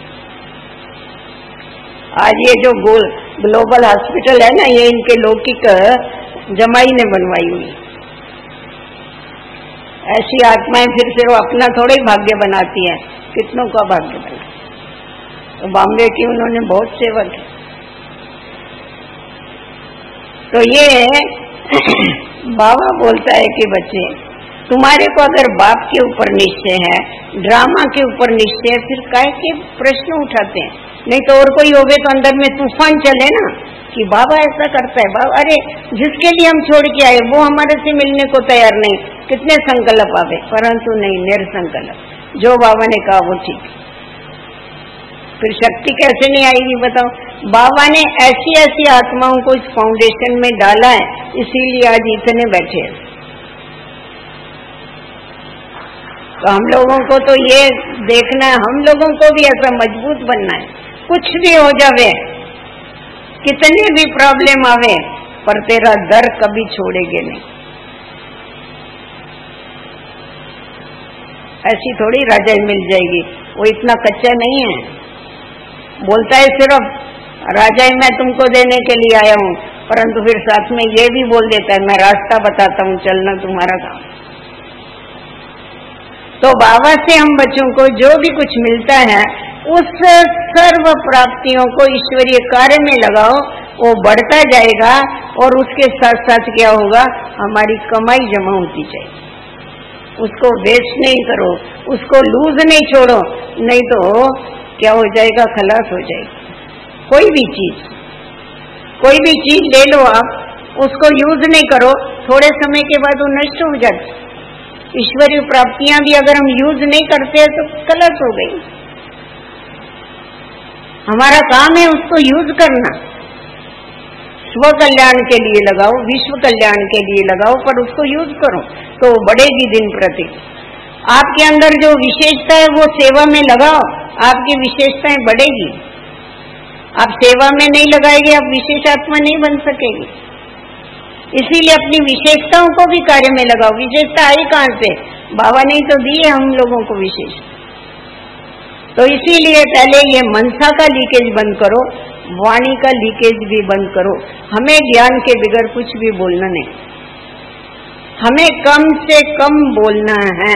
आज ये जो ग्लोबल हॉस्पिटल है ना, ये इनके लौकिक जमाई ने बनवाई हुई। ऐसी आत्माएं फिर से वो अपना थोड़ा ही भाग्य बनाती हैं, कितनों का भाग्य बना। तो बॉम्बे की उन्होंने बहुत सेवा की। तो ये बाबा बोलता है कि बच्चे तुम्हारे को अगर बाप के ऊपर निश्चय है, ड्रामा के ऊपर निश्चय है, फिर काहे के प्रश्न उठाते हैं। नहीं तो और कोई होवे तो अंदर में तूफान चले ना कि बाबा ऐसा करता है, बाबा अरे जिसके लिए हम छोड़ के आए वो हमारे से मिलने को तैयार नहीं। कितने संकल्प आवे, परंतु नहीं, निरसंकल्प। जो बाबा ने कहा वो ठीक। फिर शक्ति कैसे नहीं आएगी बताओ। बाबा ने ऐसी ऐसी आत्माओं को इस फाउंडेशन में डाला है, इसीलिए आज इतने बैठे हैं। तो हम लोगों को तो ये देखना है, हम लोगों को भी ऐसा मजबूत बनना है। कुछ भी हो जावे, कितनी भी प्रॉब्लम आवे, पर तेरा दर कभी छोड़ेगे नहीं। ऐसी थोड़ी राजाई मिल जाएगी, वो इतना कच्चा नहीं है। बोलता है सिर्फ राजाई मैं तुमको देने के लिए आया हूँ, परंतु फिर साथ में ये भी बोल देता है मैं रास्ता बताता हूँ, चलना तुम्हारा काम। तो बाबा से हम बच्चों को जो भी कुछ मिलता है उस सर्व प्राप्तियों को ईश्वरीय कार्य में लगाओ, वो बढ़ता जाएगा। और उसके साथ साथ क्या होगा, हमारी कमाई जमा होती जाएगी। उसको वेस्ट नहीं करो, उसको लूज नहीं छोड़ो, नहीं तो क्या हो जाएगा, खलास हो जाएगी। कोई भी चीज ले लो आप, उसको यूज नहीं करो, थोड़े समय के बाद वो नष्ट हो जाती। ईश्वरीय प्राप्तियां भी अगर हम यूज नहीं करते तो खलास हो गई। हमारा काम है उसको यूज करना, स्व कल्याण के लिए लगाओ, विश्व कल्याण के लिए लगाओ, पर उसको यूज करो तो बढ़ेगी दिन प्रति। आपके अंदर जो विशेषता है वो सेवा में लगाओ, आपकी विशेषताएं बढ़ेगी। आप सेवा में नहीं लगाएंगे, आप विशेष आत्मा नहीं बन सकेगी। इसीलिए अपनी विशेषताओं को भी कार्य में लगाओ। विशेषता आई कहां से? बाबा ने तो दी है हम लोगों को विशेष। तो इसीलिए पहले ये मनसा का लीकेज बंद करो, वाणी का लीकेज भी बंद करो। हमें ज्ञान के बगैर कुछ भी बोलना नहीं, हमें कम से कम बोलना है,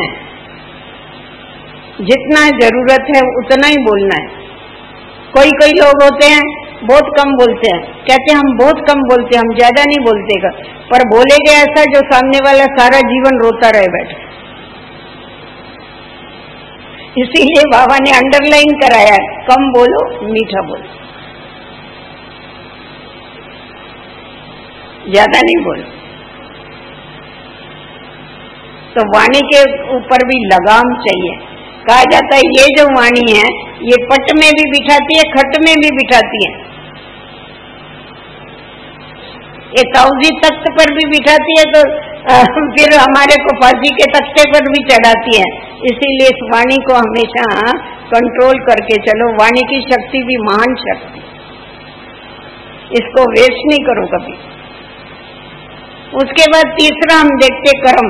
जितना जरूरत है उतना ही बोलना है। कोई लोग होते हैं बहुत कम बोलते हैं, कहते हैं हम बहुत कम बोलते हैं, हम ज्यादा नहीं बोलते का, पर बोलेगे ऐसा जो सामने वाला सारा जीवन रोता रहे बैठे। इसीलिए बाबा ने अंडरलाइन कराया, कम बोलो, मीठा बोलो, ज्यादा नहीं बोलो। तो वाणी के ऊपर भी लगाम चाहिए। कहा जाता है ये जो वाणी है ये पट में भी बिठाती है, खट में भी बिठाती है, ये काउजी तख्त पर भी बिठाती है, तो फिर हमारे को फांसी के तख्ते पर भी चढ़ाती है। इसीलिए इस वाणी को हमेशा कंट्रोल करके चलो। वाणी की शक्ति भी महान शक्ति, इसको वेस्ट नहीं करो कभी। उसके बाद तीसरा हम देखते कर्म।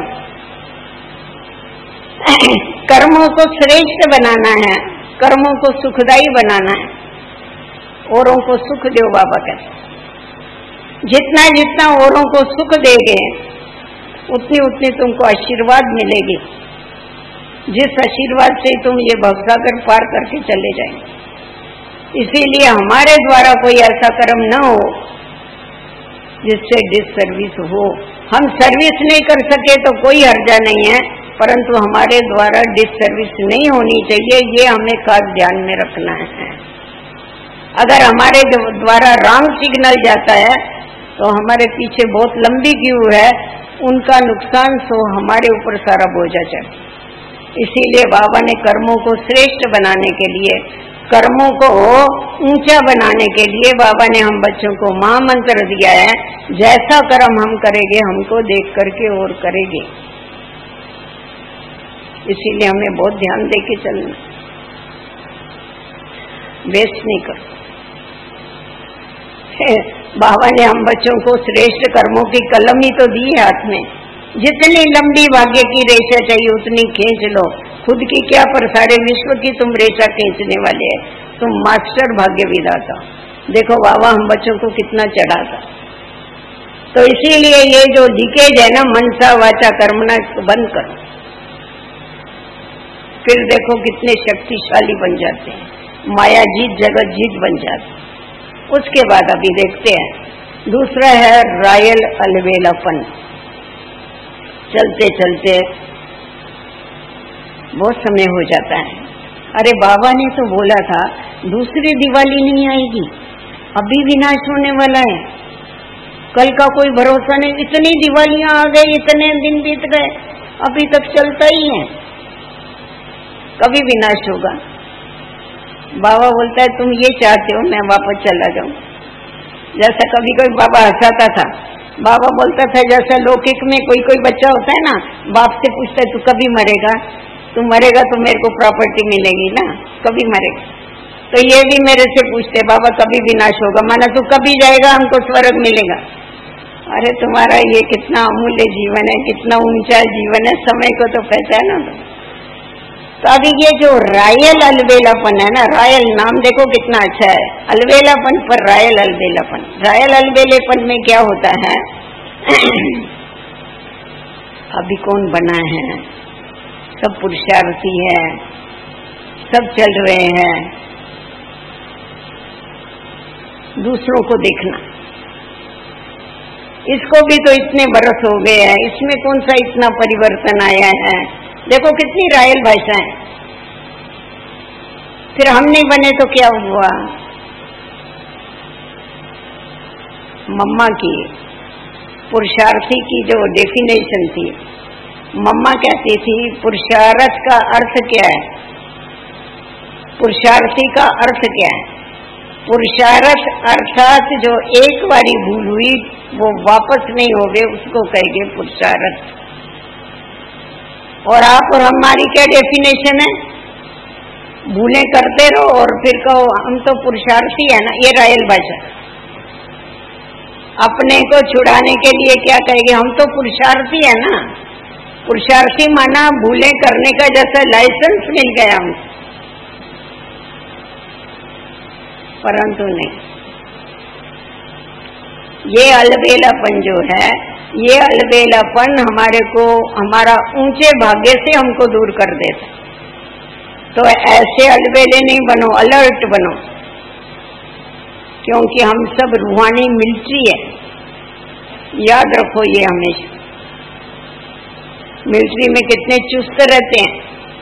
कर्मों को श्रेष्ठ बनाना है, कर्मों को सुखदायी बनाना है, औरों को सुख दो। बाबा कहते जितना जितना औरों को सुख देंगे उतनी उतनी तुमको आशीर्वाद मिलेगी, जिस आशीर्वाद से तुम ये भवसागर पार करके चले जाएंगे। इसीलिए हमारे द्वारा कोई ऐसा कर्म न हो जिससे डिससर्विस हो। हम सर्विस नहीं कर सके तो कोई हर्जा नहीं है, परंतु हमारे द्वारा डिससर्विस नहीं होनी चाहिए, ये हमें खास ध्यान में रखना है। अगर हमारे द्वारा रॉन्ग सिग्नल जाता है तो हमारे पीछे बहुत लंबी क्यू है, उनका नुकसान सो हमारे ऊपर सारा बोझा चढ़े। इसीलिए बाबा ने कर्मों को श्रेष्ठ बनाने के लिए, कर्मों को ऊंचा बनाने के लिए बाबा ने हम बच्चों को महामंत्र दिया है, जैसा कर्म हम करेंगे हमको देख करके और करेंगे। इसीलिए हमें बहुत ध्यान दे के चलना, वेस्ट नहीं करो। बाबा ने हम बच्चों को श्रेष्ठ कर्मों की कलम ही तो दी है हाथ में। जितनी लंबी भाग्य की रेशा चाहिए उतनी खींच लो, खुद की क्या पर सारे विश्व की तुम रेशा खींचने वाले है। तुम मास्टर भाग्य विधाता। देखो बाबा हम बच्चों को कितना चढ़ाता। तो इसीलिए ये जो लीकेज है ना, मनसा वाचा कर्मना, इसको बंद करो, फिर देखो कितने शक्तिशाली बन जाते हैं, माया जीत जगत जीत बन जाते। उसके बाद अभी देखते हैं दूसरा है रॉयल अलवेलापन। चलते चलते बहुत समय हो जाता है। अरे बाबा ने तो बोला था दूसरी दिवाली नहीं आएगी, अभी विनाश होने वाला है, कल का कोई भरोसा नहीं। इतनी दिवालियां आ गई, इतने दिन बीत गए, अभी तक चलता ही है, कभी विनाश होगा। बाबा बोलता है तुम ये चाहते हो मैं वापस चला जाऊं। जैसा कभी कोई बाबा हंसाता था, बाबा बोलता था जैसा लौकिक में कोई बच्चा होता है ना, बाप से पूछता है तू कभी मरेगा, तू मरेगा तो मेरे को प्रॉपर्टी मिलेगी ना, कभी मरेगा। तो ये भी मेरे से पूछते बाबा कभी विनाश होगा, माना तू कभी जाएगा हमको स्वर्ग मिलेगा। अरे तुम्हारा ये कितना अमूल्य जीवन है, कितना ऊंचा जीवन है, समय को तो पहचानो। तो अभी ये जो रॉयल अलबेलापन है ना, रॉयल नाम देखो कितना अच्छा है, अलबेलापन पर रॉयल अलबेलापन। रॉयल अलबेलेपन में क्या होता है अभी कौन बना है, सब पुरुषार्थी है, सब चल रहे हैं, दूसरों को देखना। इसको भी तो इतने बरस हो गए हैं, इसमें कौन सा इतना परिवर्तन आया है। देखो कितनी रायल भाषा है। फिर हम नहीं बने तो क्या हुआ? मम्मा की पुरुषार्थी की जो डेफिनेशन थी, मम्मा कहती थी पुरुषार्थ का अर्थ क्या है, पुरुषार्थी का अर्थ क्या है? पुरुषार्थ अर्थात जो एक बारी भूल हुई वो वापस नहीं होगे, उसको कहेंगे पुरुषार्थ। और आप और हमारी क्या डेफिनेशन है? भूलें करते रहो और फिर कहो हम तो पुरुषार्थी है ना। ये रायल भाषा। अपने को छुड़ाने के लिए क्या कहेंगे? हम तो पुरुषार्थी है ना। पुरुषार्थी माना भूलें करने का जैसा लाइसेंस मिल गया हमको, परंतु नहीं। ये अलबेलापन जो है, ये अलबेलापन हमारे को हमारा ऊंचे भाग्य से हमको दूर कर देता। तो ऐसे अलबेले नहीं बनो, अलर्ट बनो, क्योंकि हम सब रूहानी मिलिट्री है। याद रखो ये हमेशा। मिलिट्री में कितने चुस्त रहते हैं।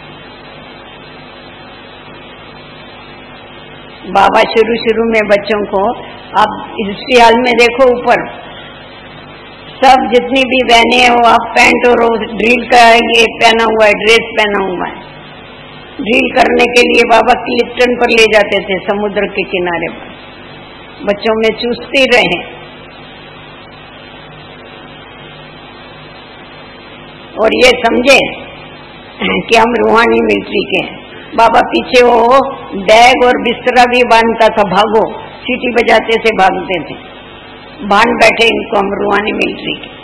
बाबा शुरू में बच्चों को, आप हिस्ट्री हॉल में देखो ऊपर सब जितनी भी बहनें हैं वो आप पैंट और ड्रिल का ये पहना हुआ है, ड्रेस पहना हुआ है। ड्रिल करने के लिए बाबा क्लिफ्टन पर ले जाते थे, समुद्र के किनारे पर। बच्चों में चुस्ती रहे। और ये समझे कि हम रूहानी मिलिट्री के हैं। बाबा पीछे वो बैग और बिस्तरा भी बांधता था, भागो, सीटी बजाते थे, भागते थे, बांध बैठे इनको हम रूहानी मिलिट्री के।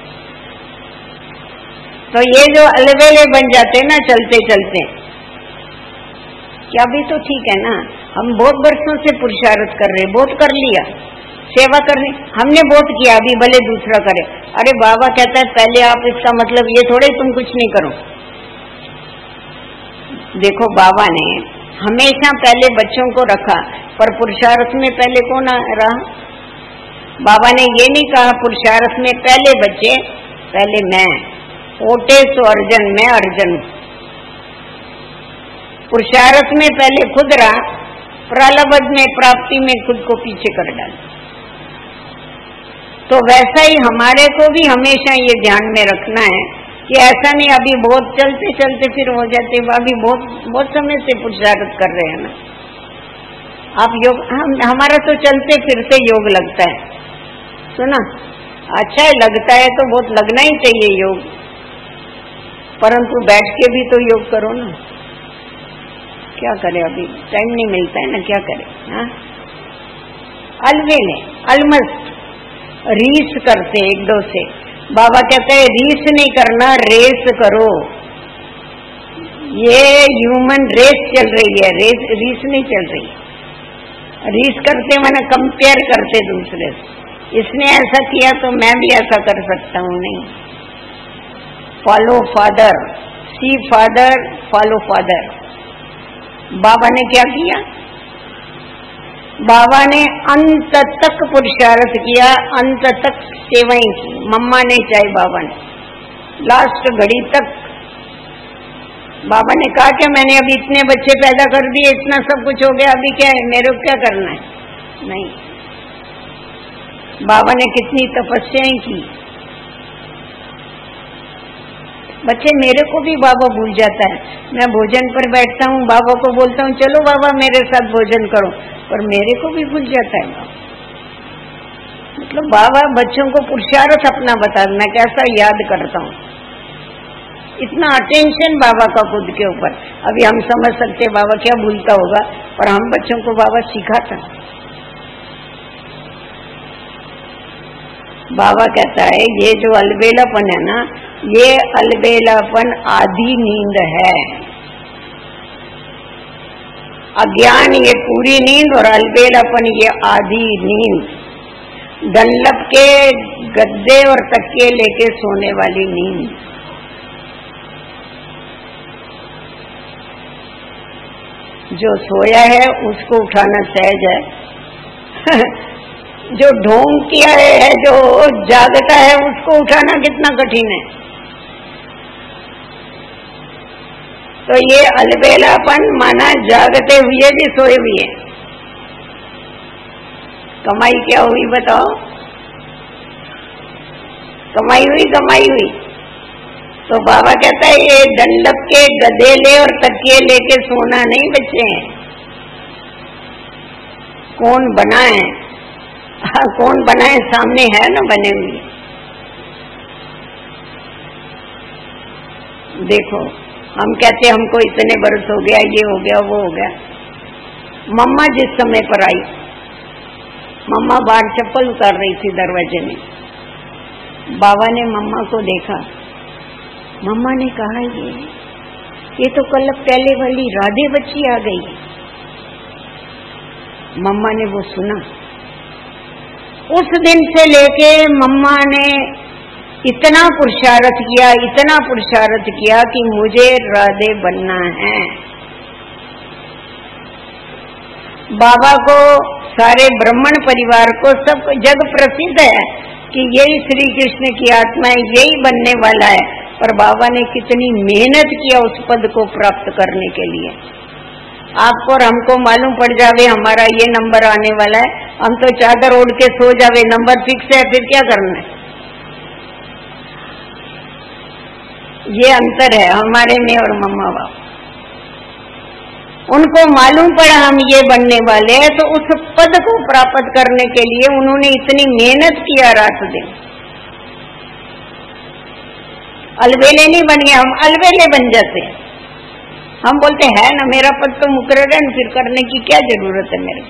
तो ये जो अलवेले बन जाते ना चलते चलते, क्या भी तो ठीक है ना। हम बहुत वर्षों से पुरुषार्थ कर रहे, बहुत कर लिया, सेवा करने हमने बहुत किया, अभी भले दूसरा करे। अरे बाबा कहता है पहले आप, इसका मतलब ये थोड़े तुम कुछ नहीं करो। देखो बाबा ने हमेशा पहले बच्चों को रखा, पर पुरुषार्थ में पहले कौन रहा? बाबा ने ये नहीं कहा पुरुषार्थ में पहले बच्चे, पहले मैं, ओटे सो अर्जन, मैं अर्जन। पुरुषार्थ में पहले खुद रहा, प्रलब्ध में, प्राप्ति में खुद को पीछे कर डाला। तो वैसा ही हमारे को भी हमेशा ये ध्यान में रखना है कि ऐसा नहीं अभी बहुत चलते चलते फिर हो जाते, अभी बहुत समय से पुरुषार्थ कर रहे हैं ना आप योग। हमारा तो चलते फिरते योग लगता है, सुना अच्छा है, लगता है तो बहुत लगना ही चाहिए योग, परंतु बैठ के भी तो योग करो ना। क्या करे, अभी टाइम नहीं मिलता है ना, क्या करे। हाँ, अलवेले अलमस्त रीस करते एक दो से। बाबा कहते हैं रीस नहीं करना, रेस करो। ये ह्यूमन रेस चल रही है, रीस नहीं चल रही। रीस करते माने कंपेयर करते दूसरे से, इसने ऐसा किया तो मैं भी ऐसा कर सकता हूँ। नहीं, follow father, see father, follow father. बाबा ने क्या किया? बाबा ने अंत तक पुरुषार्थ किया, अंत तक सेवाएं की। मम्मा ने चाहे बाबा ने, लास्ट घड़ी तक। बाबा ने कहा कि मैंने अभी इतने बच्चे पैदा कर दिए, इतना सब कुछ हो गया, अभी क्या है, मेरे को क्या करना है? नहीं, बाबा ने कितनी तपस्याएं की। बच्चे मेरे को भी बाबा भूल जाता है। मैं भोजन पर बैठता हूँ, बाबा को बोलता हूँ चलो बाबा मेरे साथ भोजन करो, पर मेरे को भी भूल जाता है बाबा। मतलब बाबा बच्चों को पुरुषार्थ अपना बता, मैं कैसा याद करता हूँ। इतना अटेंशन बाबा का खुद के ऊपर। अभी हम समझ सकते बाबा क्या भूलता होगा, पर हम बच्चों को बाबा सिखाता। बाबा कहता है ये जो अलबेलापन है ना, ये अलबेलापन आधी नींद है। अज्ञान ये पूरी नींद और अलबेलापन ये आधी नींद। डल्लप के गद्दे और तकिए लेके सोने वाली नींद। जो सोया है उसको उठाना सहज है जो ढोंग किया है, जो जागता है, उसको उठाना कितना कठिन है। तो ये अलबेलापन माना जागते हुए भी सोए भी है। कमाई क्या हुई बताओ? कमाई हुई। तो बाबा कहता है ये दंडक के गधेले और तकिए लेके सोना नहीं बच्चे हैं। कौन बनाए? कौन बनाए? सामने है ना बने हुए। देखो हम कहते हमको इतने बरस हो गया, ये हो गया, वो हो गया। मम्मा जिस समय पर आई, मम्मा बाहर चप्पल उतार रही थी दरवाजे में, बाबा ने मम्मा को देखा। मम्मा ने कहा ये तो कल पहले वाली राधे बच्ची आ गई। मम्मा ने वो सुना। उस दिन से लेके मम्मा ने इतना पुरुषार्थ किया कि मुझे राधे बनना है। बाबा को, सारे ब्राह्मण परिवार को, सब जग प्रसिद्ध है कि यही श्री कृष्ण की आत्मा है, यही बनने वाला है। पर बाबा ने कितनी मेहनत किया उस पद को प्राप्त करने के लिए। आपको और हमको मालूम पड़ जावे हमारा ये नंबर आने वाला है, हम तो चादर ओढ़ के सो जावे, नंबर फिक्स है, फिर क्या करना है? ये अंतर है हमारे में और मम्मा बाप। उनको मालूम पड़ा हम ये बनने वाले हैं, तो उस पद को प्राप्त करने के लिए उन्होंने इतनी मेहनत किया रात दिन। अलबेले नहीं बन गए, हम अलबेले बन जाते हैं। हम बोलते हैं ना मेरा पद तो मुकर्रर है, फिर करने की क्या जरूरत है मेरे।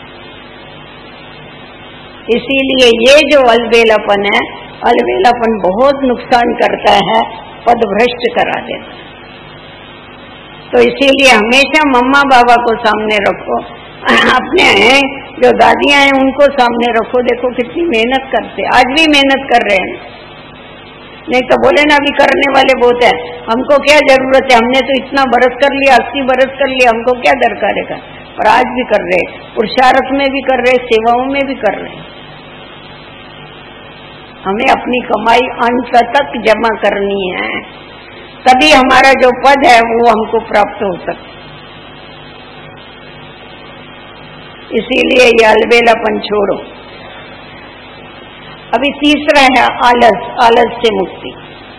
इसीलिए ये जो अलबेलापन है, अलबेलापन बहुत नुकसान करता है, पद भ्रष्ट करा देता। तो इसीलिए हमेशा मम्मा बाबा को सामने रखो, अपने हैं जो दादियां हैं उनको सामने रखो। देखो कितनी मेहनत करते, आज भी मेहनत कर रहे हैं। नहीं तो बोले ना अभी करने वाले बहुत है, हमको क्या जरूरत है, हमने तो इतना बरस कर लिया, 80 बरस कर लिया, हमको क्या दरकार है। पर आज भी कर रहे, पुरुषार्थ में भी कर रहे, सेवाओं में भी कर रहे। हमें अपनी कमाई अंत तक जमा करनी है, तभी हमारा जो पद है वो हमको प्राप्त हो सकता। इसीलिए ये अलबेलापन छोड़ो। अभी तीसरा है आलस, आलस से मुक्ति।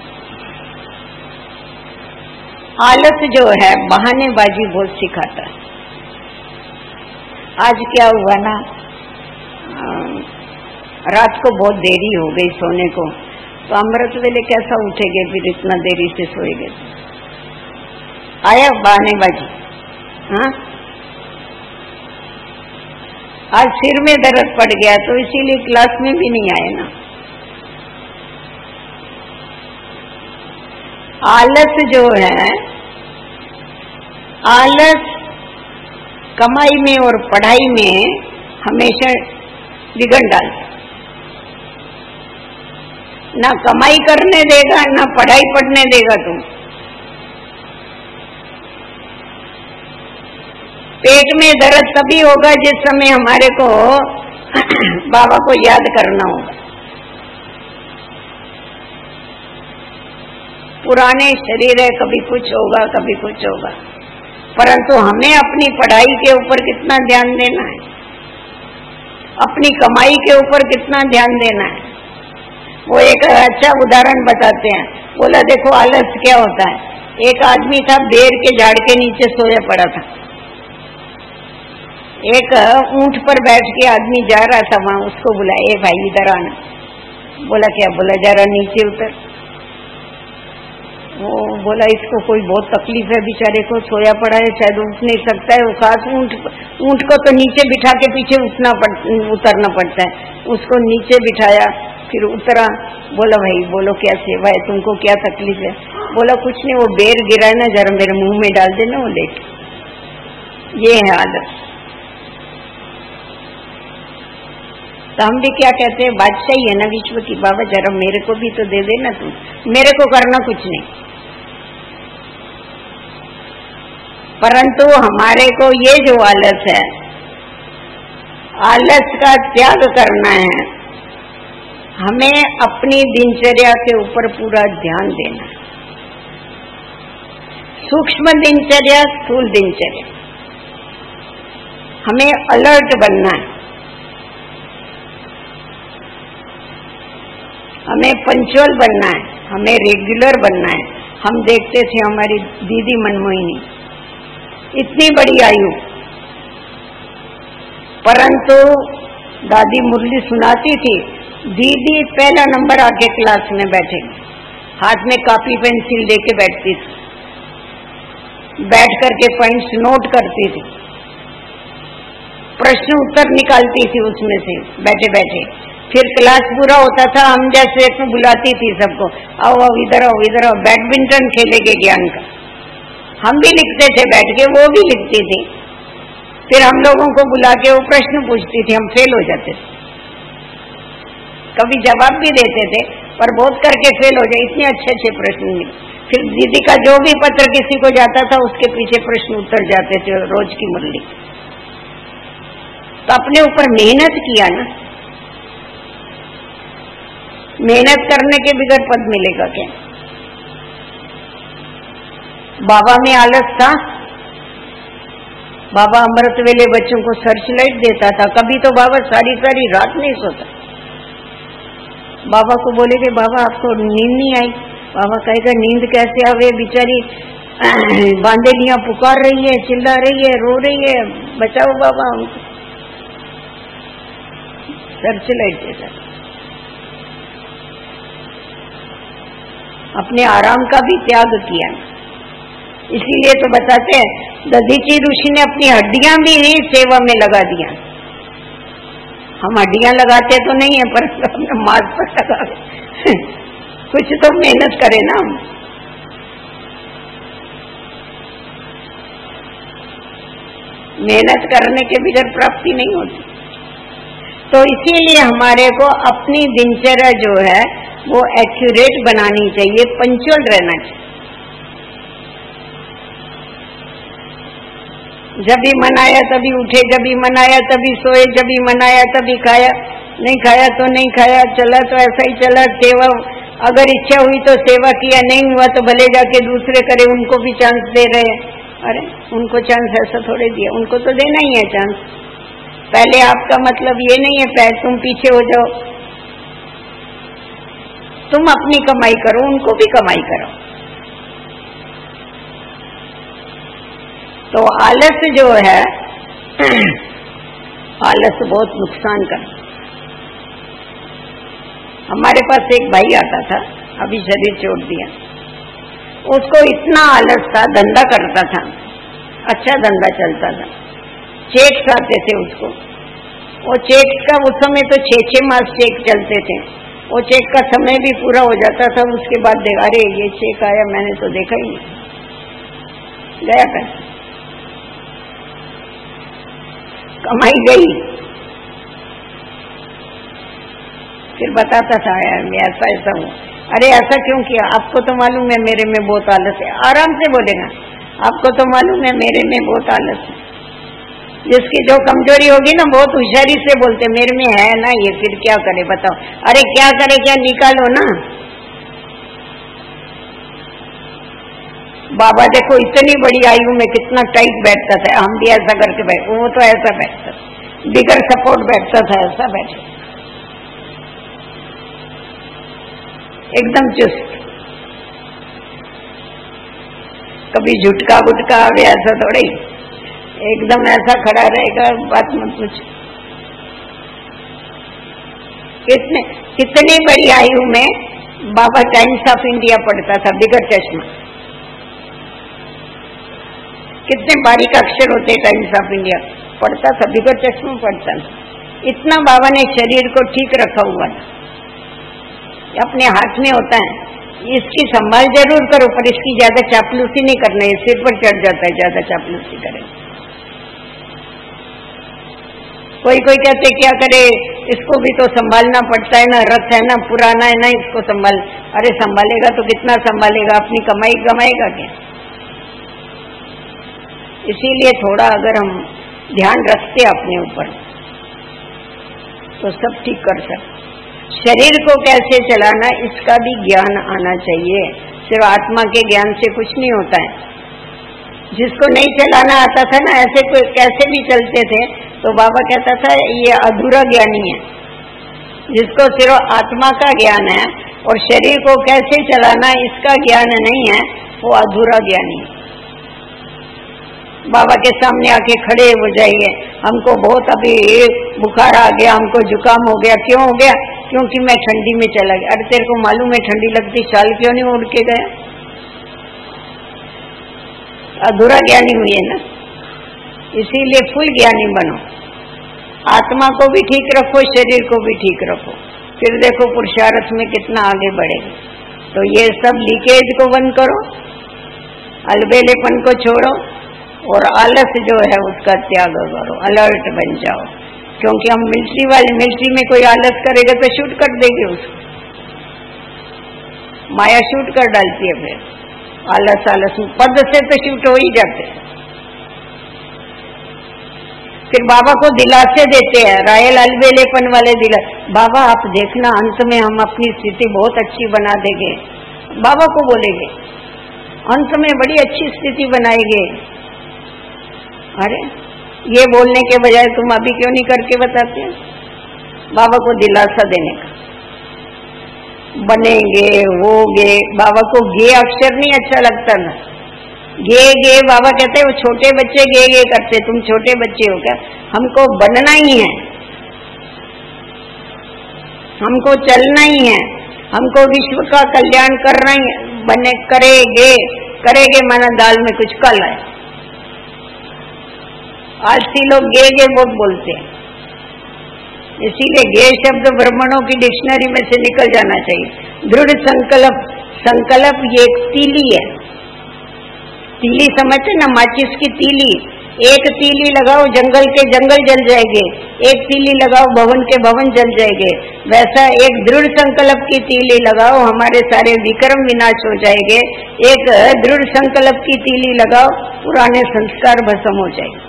आलस जो है बहानेबाजी बहुत सिखाता है। आज क्या हुआ ना, रात को बहुत देरी हो गई सोने को, तो अमृत वेले कैसा उठेगे, फिर इतना देरी से सोएंगे। आया बहानेबाजी। हाँ, आज सिर में दर्द पड़ गया तो इसीलिए क्लास में भी नहीं आए ना। आलस जो है, आलस कमाई में और पढ़ाई में हमेशा बिगड़ डालता। ना कमाई करने देगा, ना पढ़ाई पढ़ने देगा। तुम पेट में दर्द तभी होगा जिस समय हमारे को बाबा को याद करना होगा। पुराने शरीर है, कभी कुछ होगा, कभी कुछ होगा। परंतु हमें अपनी पढ़ाई के ऊपर कितना ध्यान देना है, अपनी कमाई के ऊपर कितना ध्यान देना है। वो एक अच्छा उदाहरण बताते हैं। बोला देखो आलस क्या होता है। एक आदमी था, बेर के झाड़ के नीचे सोया पड़ा था। एक ऊंट पर बैठ के आदमी जा रहा था, वहां उसको बुलाया, ए भाई इधर आना। बोला क्या? बोला जरा नीचे उतर। वो बोला इसको कोई बहुत तकलीफ है, बेचारे को सोया पड़ा है, शायद उठ नहीं सकता है। वो खास ऊंट को तो नीचे बिठा के पीछे उतरना पड़ता है। उसको नीचे बिठाया, फिर उतरा। बोला भाई बोलो क्या सेवा है, तुमको क्या तकलीफ है? बोला कुछ नहीं, वो बेर गिरा है ना, जरा मेरे मुंह में डाल देना, वो लेट। ये है आदत। तो हम भी क्या कहते हैं, बादशाही है ना विश्व की, बाबा जरा मेरे को भी तो दे देना, तुम मेरे को करना कुछ नहीं। परंतु हमारे को ये जो आलस है, आलस का त्याग करना है। हमें अपनी दिनचर्या के ऊपर पूरा ध्यान देना है। सूक्ष्म दिनचर्या, स्थूल दिनचर्या, हमें अलर्ट बनना है, हमें पंचुअल बनना है, हमें रेगुलर बनना है। हम देखते थे हमारी दीदी मनमोहिनी, इतनी बड़ी आयु, परंतु दादी मुरली सुनाती थी, दीदी पहला नंबर आके क्लास में बैठे, हाथ में कॉपी पेंसिल लेके बैठती थी, बैठ करके पॉइंट्स नोट करती थी, प्रश्न उत्तर निकालती थी उसमें से बैठे बैठे। फिर क्लास पूरा होता था, हम जैसे बुलाती थी सबको, आओ आओ इधर आओ इधर आओ, बैडमिंटन खेलेंगे ज्ञान का। हम भी लिखते थे बैठ के, वो भी लिखती थी। फिर हम लोगों को बुला के वो प्रश्न पूछती थी, हम फेल हो जाते थे, कभी जवाब भी देते थे पर बहुत करके फेल हो जाए, इतने अच्छे अच्छे प्रश्न नहीं। फिर दीदी का जो भी पत्र किसी को जाता था उसके पीछे प्रश्न उत्तर जाते थे, रोज की मुरली। तो अपने ऊपर मेहनत किया ना, मेहनत करने के बगैर पद मिलेगा क्या? बाबा में आलस था, बाबा अमृत वेले बच्चों को सर्च लाइट देता था, कभी तो बाबा सारी सारी रात नहीं सोता। बाबा को बोले कि बाबा आपको नींद नहीं आई, बाबा कहेगा नींद कैसे आवे, बेचारी बांदेलियां पुकार रही है, चिल्ला रही है, रो रही है, बचाओ बाबा हमको। सर्च लाइट देता, अपने आराम का भी त्याग किया। इसीलिए तो बताते हैं दधीची ऋषि ने अपनी हड्डियां भी सेवा में लगा दिया। हम हड्डियां लगाते तो नहीं है पर हमने मांस पर लगा कुछ तो मेहनत करे ना। मेहनत करने के बगैर प्राप्ति नहीं होती। तो इसीलिए हमारे को अपनी दिनचर्या जो है वो एक्यूरेट बनानी चाहिए, पंचुअल रहना चाहिए। जब भी मन आया तभी उठे, जब भी मन आया तभी सोए, जब भी मन आया तभी खाया, नहीं खाया तो नहीं खाया, चला तो ऐसा ही चला। सेवा अगर इच्छा हुई तो सेवा किया, नहीं हुआ तो भले जाके दूसरे करे, उनको भी चांस दे रहे। अरे उनको चांस ऐसा थोड़े दिया, उनको तो देना ही है चांस। पहले आपका मतलब ये नहीं है पहले तुम पीछे हो जाओ, तुम अपनी कमाई करो, उनको भी कमाई करो। तो आलस जो है आलस बहुत नुकसान कर। हमारे पास एक भाई आता था, अभी शरीर छोड़ दिया, उसको इतना आलस था, धंधा करता था, अच्छा धंधा चलता था, चेक्स आते थे उसको। वो चेक्स का उस समय तो 6-6 मास चेक चलते थे, वो चेक का समय भी पूरा हो जाता था, उसके बाद देखा अरे ये चेक आया, मैंने तो देखा ही नहीं, गया पैसा, कमाई गई। फिर बताता था यार मैं ऐसा हूँ। अरे ऐसा क्यों किया? आपको तो मालूम है मेरे में बहुत आलस है। आराम से बोलेगा, आपको तो मालूम है मेरे में बहुत आलस है। जिसकी जो कमजोरी होगी ना बहुत होशियारी से बोलते मेरे में है ना ये, फिर क्या करे बताओ? अरे क्या करे, क्या निकालो ना। बाबा देखो इतनी बड़ी आयु में कितना टाइट बैठता था, हम भी ऐसा करके बैठ, वो तो ऐसा बैठता था, बिगर सपोर्ट बैठता था, ऐसा बैठे एकदम चुस्त। कभी झुटका बुटका आवे ऐसा थोड़े, एकदम ऐसा खड़ा रहेगा, बात मत पूछ। कितनी बड़ी आयु में बाबा टाइम्स ऑफ इंडिया पढ़ता था बिगर चश्मा। कितने बारीक अक्षर होते टाइम्स ऑफ इंडिया, पढ़ता था बिगर चश्मा पढ़ता था। इतना बाबा ने शरीर को ठीक रखा हुआ था, अपने हाथ में होता है। इसकी संभाल जरूर करो पर इसकी ज्यादा चापलूसी नहीं करना है, सिर पर चढ़ जाता है ज्यादा चापलूसी करे। कोई कहते क्या करे, इसको भी तो संभालना पड़ता है ना, रथ है ना, पुराना है ना, इसको संभाल। अरे संभालेगा तो कितना संभालेगा, अपनी कमाई कमाएगा क्या? इसीलिए थोड़ा अगर हम ध्यान रखते अपने ऊपर तो सब ठीक कर सकते। शरीर को कैसे चलाना इसका भी ज्ञान आना चाहिए, सिर्फ आत्मा के ज्ञान से कुछ नहीं होता है। जिसको नहीं चलाना आता था ना, ऐसे कोई कैसे भी चलते थे, तो बाबा कहता था ये अधूरा ज्ञानी है। जिसको सिर्फ आत्मा का ज्ञान है और शरीर को कैसे चलाना इसका ज्ञान नहीं है, वो अधूरा ज्ञानी है। बाबा के सामने आके खड़े हो जाइए, हमको बहुत अभी बुखार आ गया, हमको जुकाम हो गया। क्यों हो गया? क्योंकि मैं ठंडी में चला गया। अरे तेरे को मालूम है ठंडी लगती, शाल क्यों नहीं उड़ के गया? अधूरा ज्ञानी हुई है ना। इसीलिए फुल ज्ञानी बनो, आत्मा को भी ठीक रखो, शरीर को भी ठीक रखो, फिर देखो पुरुषार्थ में कितना आगे बढ़ेगा। तो ये सब लीकेज को बंद करो, अलबेलेपन को छोड़ो और आलस जो है उसका त्याग करो, अलर्ट बन जाओ। क्योंकि हम मिलिट्री में कोई आलस करेगा तो शूट कर देंगे उसको, माया शूट कर डालती है। फिर आलस में पद से तो शूट हो ही जाते हैं। फिर बाबा को दिलासे देते हैं, रायल अलबेलेपन वाले दिला, बाबा आप देखना अंत में हम अपनी स्थिति बहुत अच्छी बना देंगे। बाबा को बोलेंगे अंत में बड़ी अच्छी स्थिति बनाएंगे। अरे ये बोलने के बजाय तुम अभी क्यों नहीं करके बताते? बाबा को दिलासा देने का, बनेंगे होगे। बाबा को गे अक्षर नहीं अच्छा लगता ना, गे गे बाबा कहते वो छोटे बच्चे गे गे करते, तुम छोटे बच्चे हो क्या? हमको बनना ही है, हमको चलना ही है, हमको विश्व का कल्याण करना ही है। बने करेंगे माना दाल में कुछ कल है। आलसी लोग गे गे बहुत बोलते हैं, इसीलिए गे शब्द ब्राह्मणों की डिक्शनरी में से निकल जाना चाहिए। दृढ़ संकल्प ये एक तीली है। तीली समझते ना, माचिस की तीली। एक तीली लगाओ जंगल के जंगल जल जाएंगे, एक तीली लगाओ भवन के भवन जल जाएंगे। वैसा एक दृढ़ संकल्प की तीली लगाओ, हमारे सारे विक्रम विनाश हो जाएंगे। एक दृढ़ संकल्प की तीली लगाओ, पुराने संस्कार भस्म हो जाएंगे।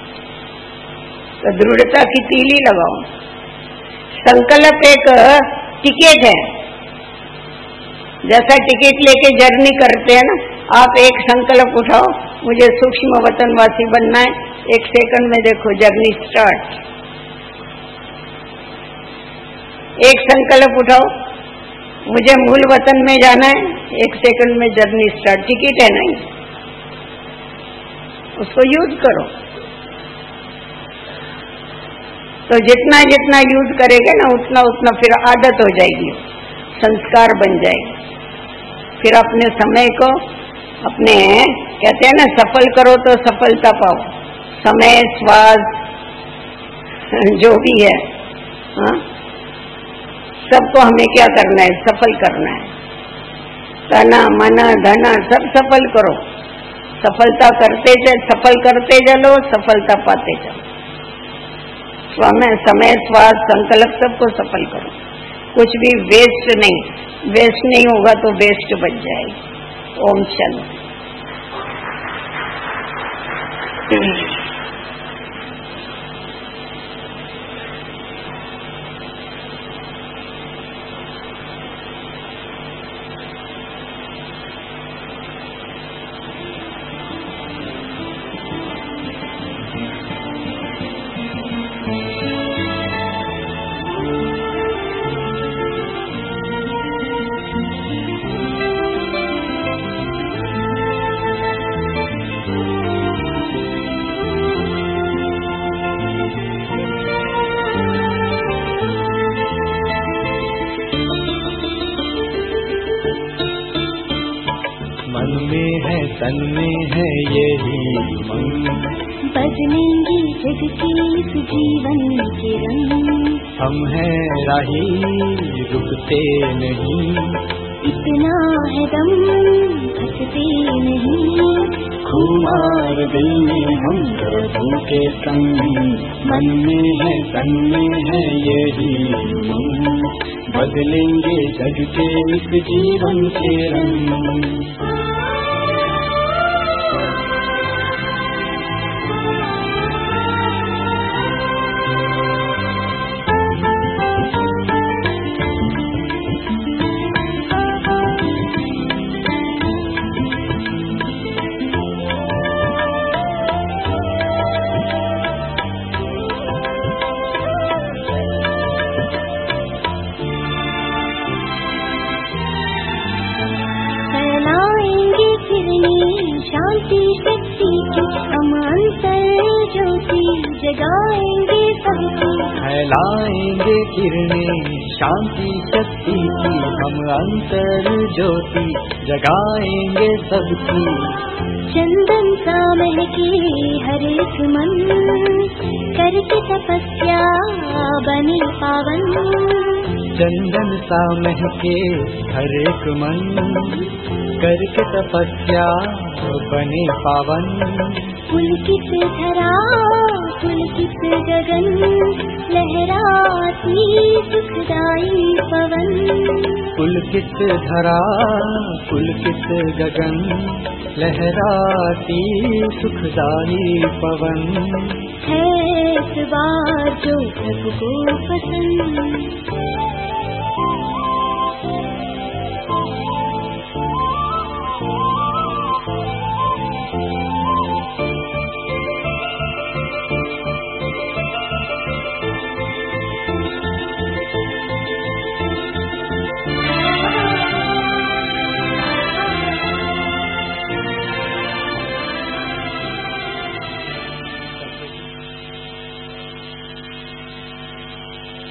तो दृढ़ता की तीली लगाओ। संकल्प एक टिकट है, जैसा टिकट लेके जर्नी करते हैं ना, आप एक संकल्प उठाओ, मुझे सूक्ष्म वतनवासी बनना है, एक सेकंड में देखो जर्नी स्टार्ट। एक संकल्प उठाओ, मुझे मूल वतन में जाना है, एक सेकंड में जर्नी स्टार्ट। टिकट है नहीं, उसको यूज करो। तो जितना जितना यूज करेंगे ना उतना उतना फिर आदत हो जाएगी, संस्कार बन जाएगी। फिर अपने समय को अपने कहते हैं ना, सफल करो तो सफलता पाओ। समय स्वाद जो भी है, हाँ, सबको हमें क्या करना है? सफल करना है। तना मन धन सब सफल करो, सफलता सफल करते चलो, सफलता पाते चलो। समय स्वाद संकल्प सबको सफल करो, कुछ भी वेस्ट नहीं होगा तो वेस्ट बच जाएगी। ओम शांति। तन में है यही मन, बदलेंगे जग के इस जीवन के रंग। हम हैं राही रुकते नहीं, इतना है दम थकते नहीं। खुमार दिल में हम प्रभु के संग, मन में है तन में है यही मन, बदलेंगे जग के इस जीवन के रंग। जगाएंगे सबकी, फैलाएंगे किरणें शांति शक्ति की, हम अंतर ज्योति जगाएंगे सबकी। चंदन सा महके हर एक मन, करके तपस्या बने पावन। चंदन सा महके हर एक मन, करके तपस्या बने पावन। पुलकित धरा पुलकित गगन, लहराती सुखदाई पवन। पुलकित धरा पुलकित गगन, लहराती सुखदाई पवन। है इस बार जो सबको पसंद,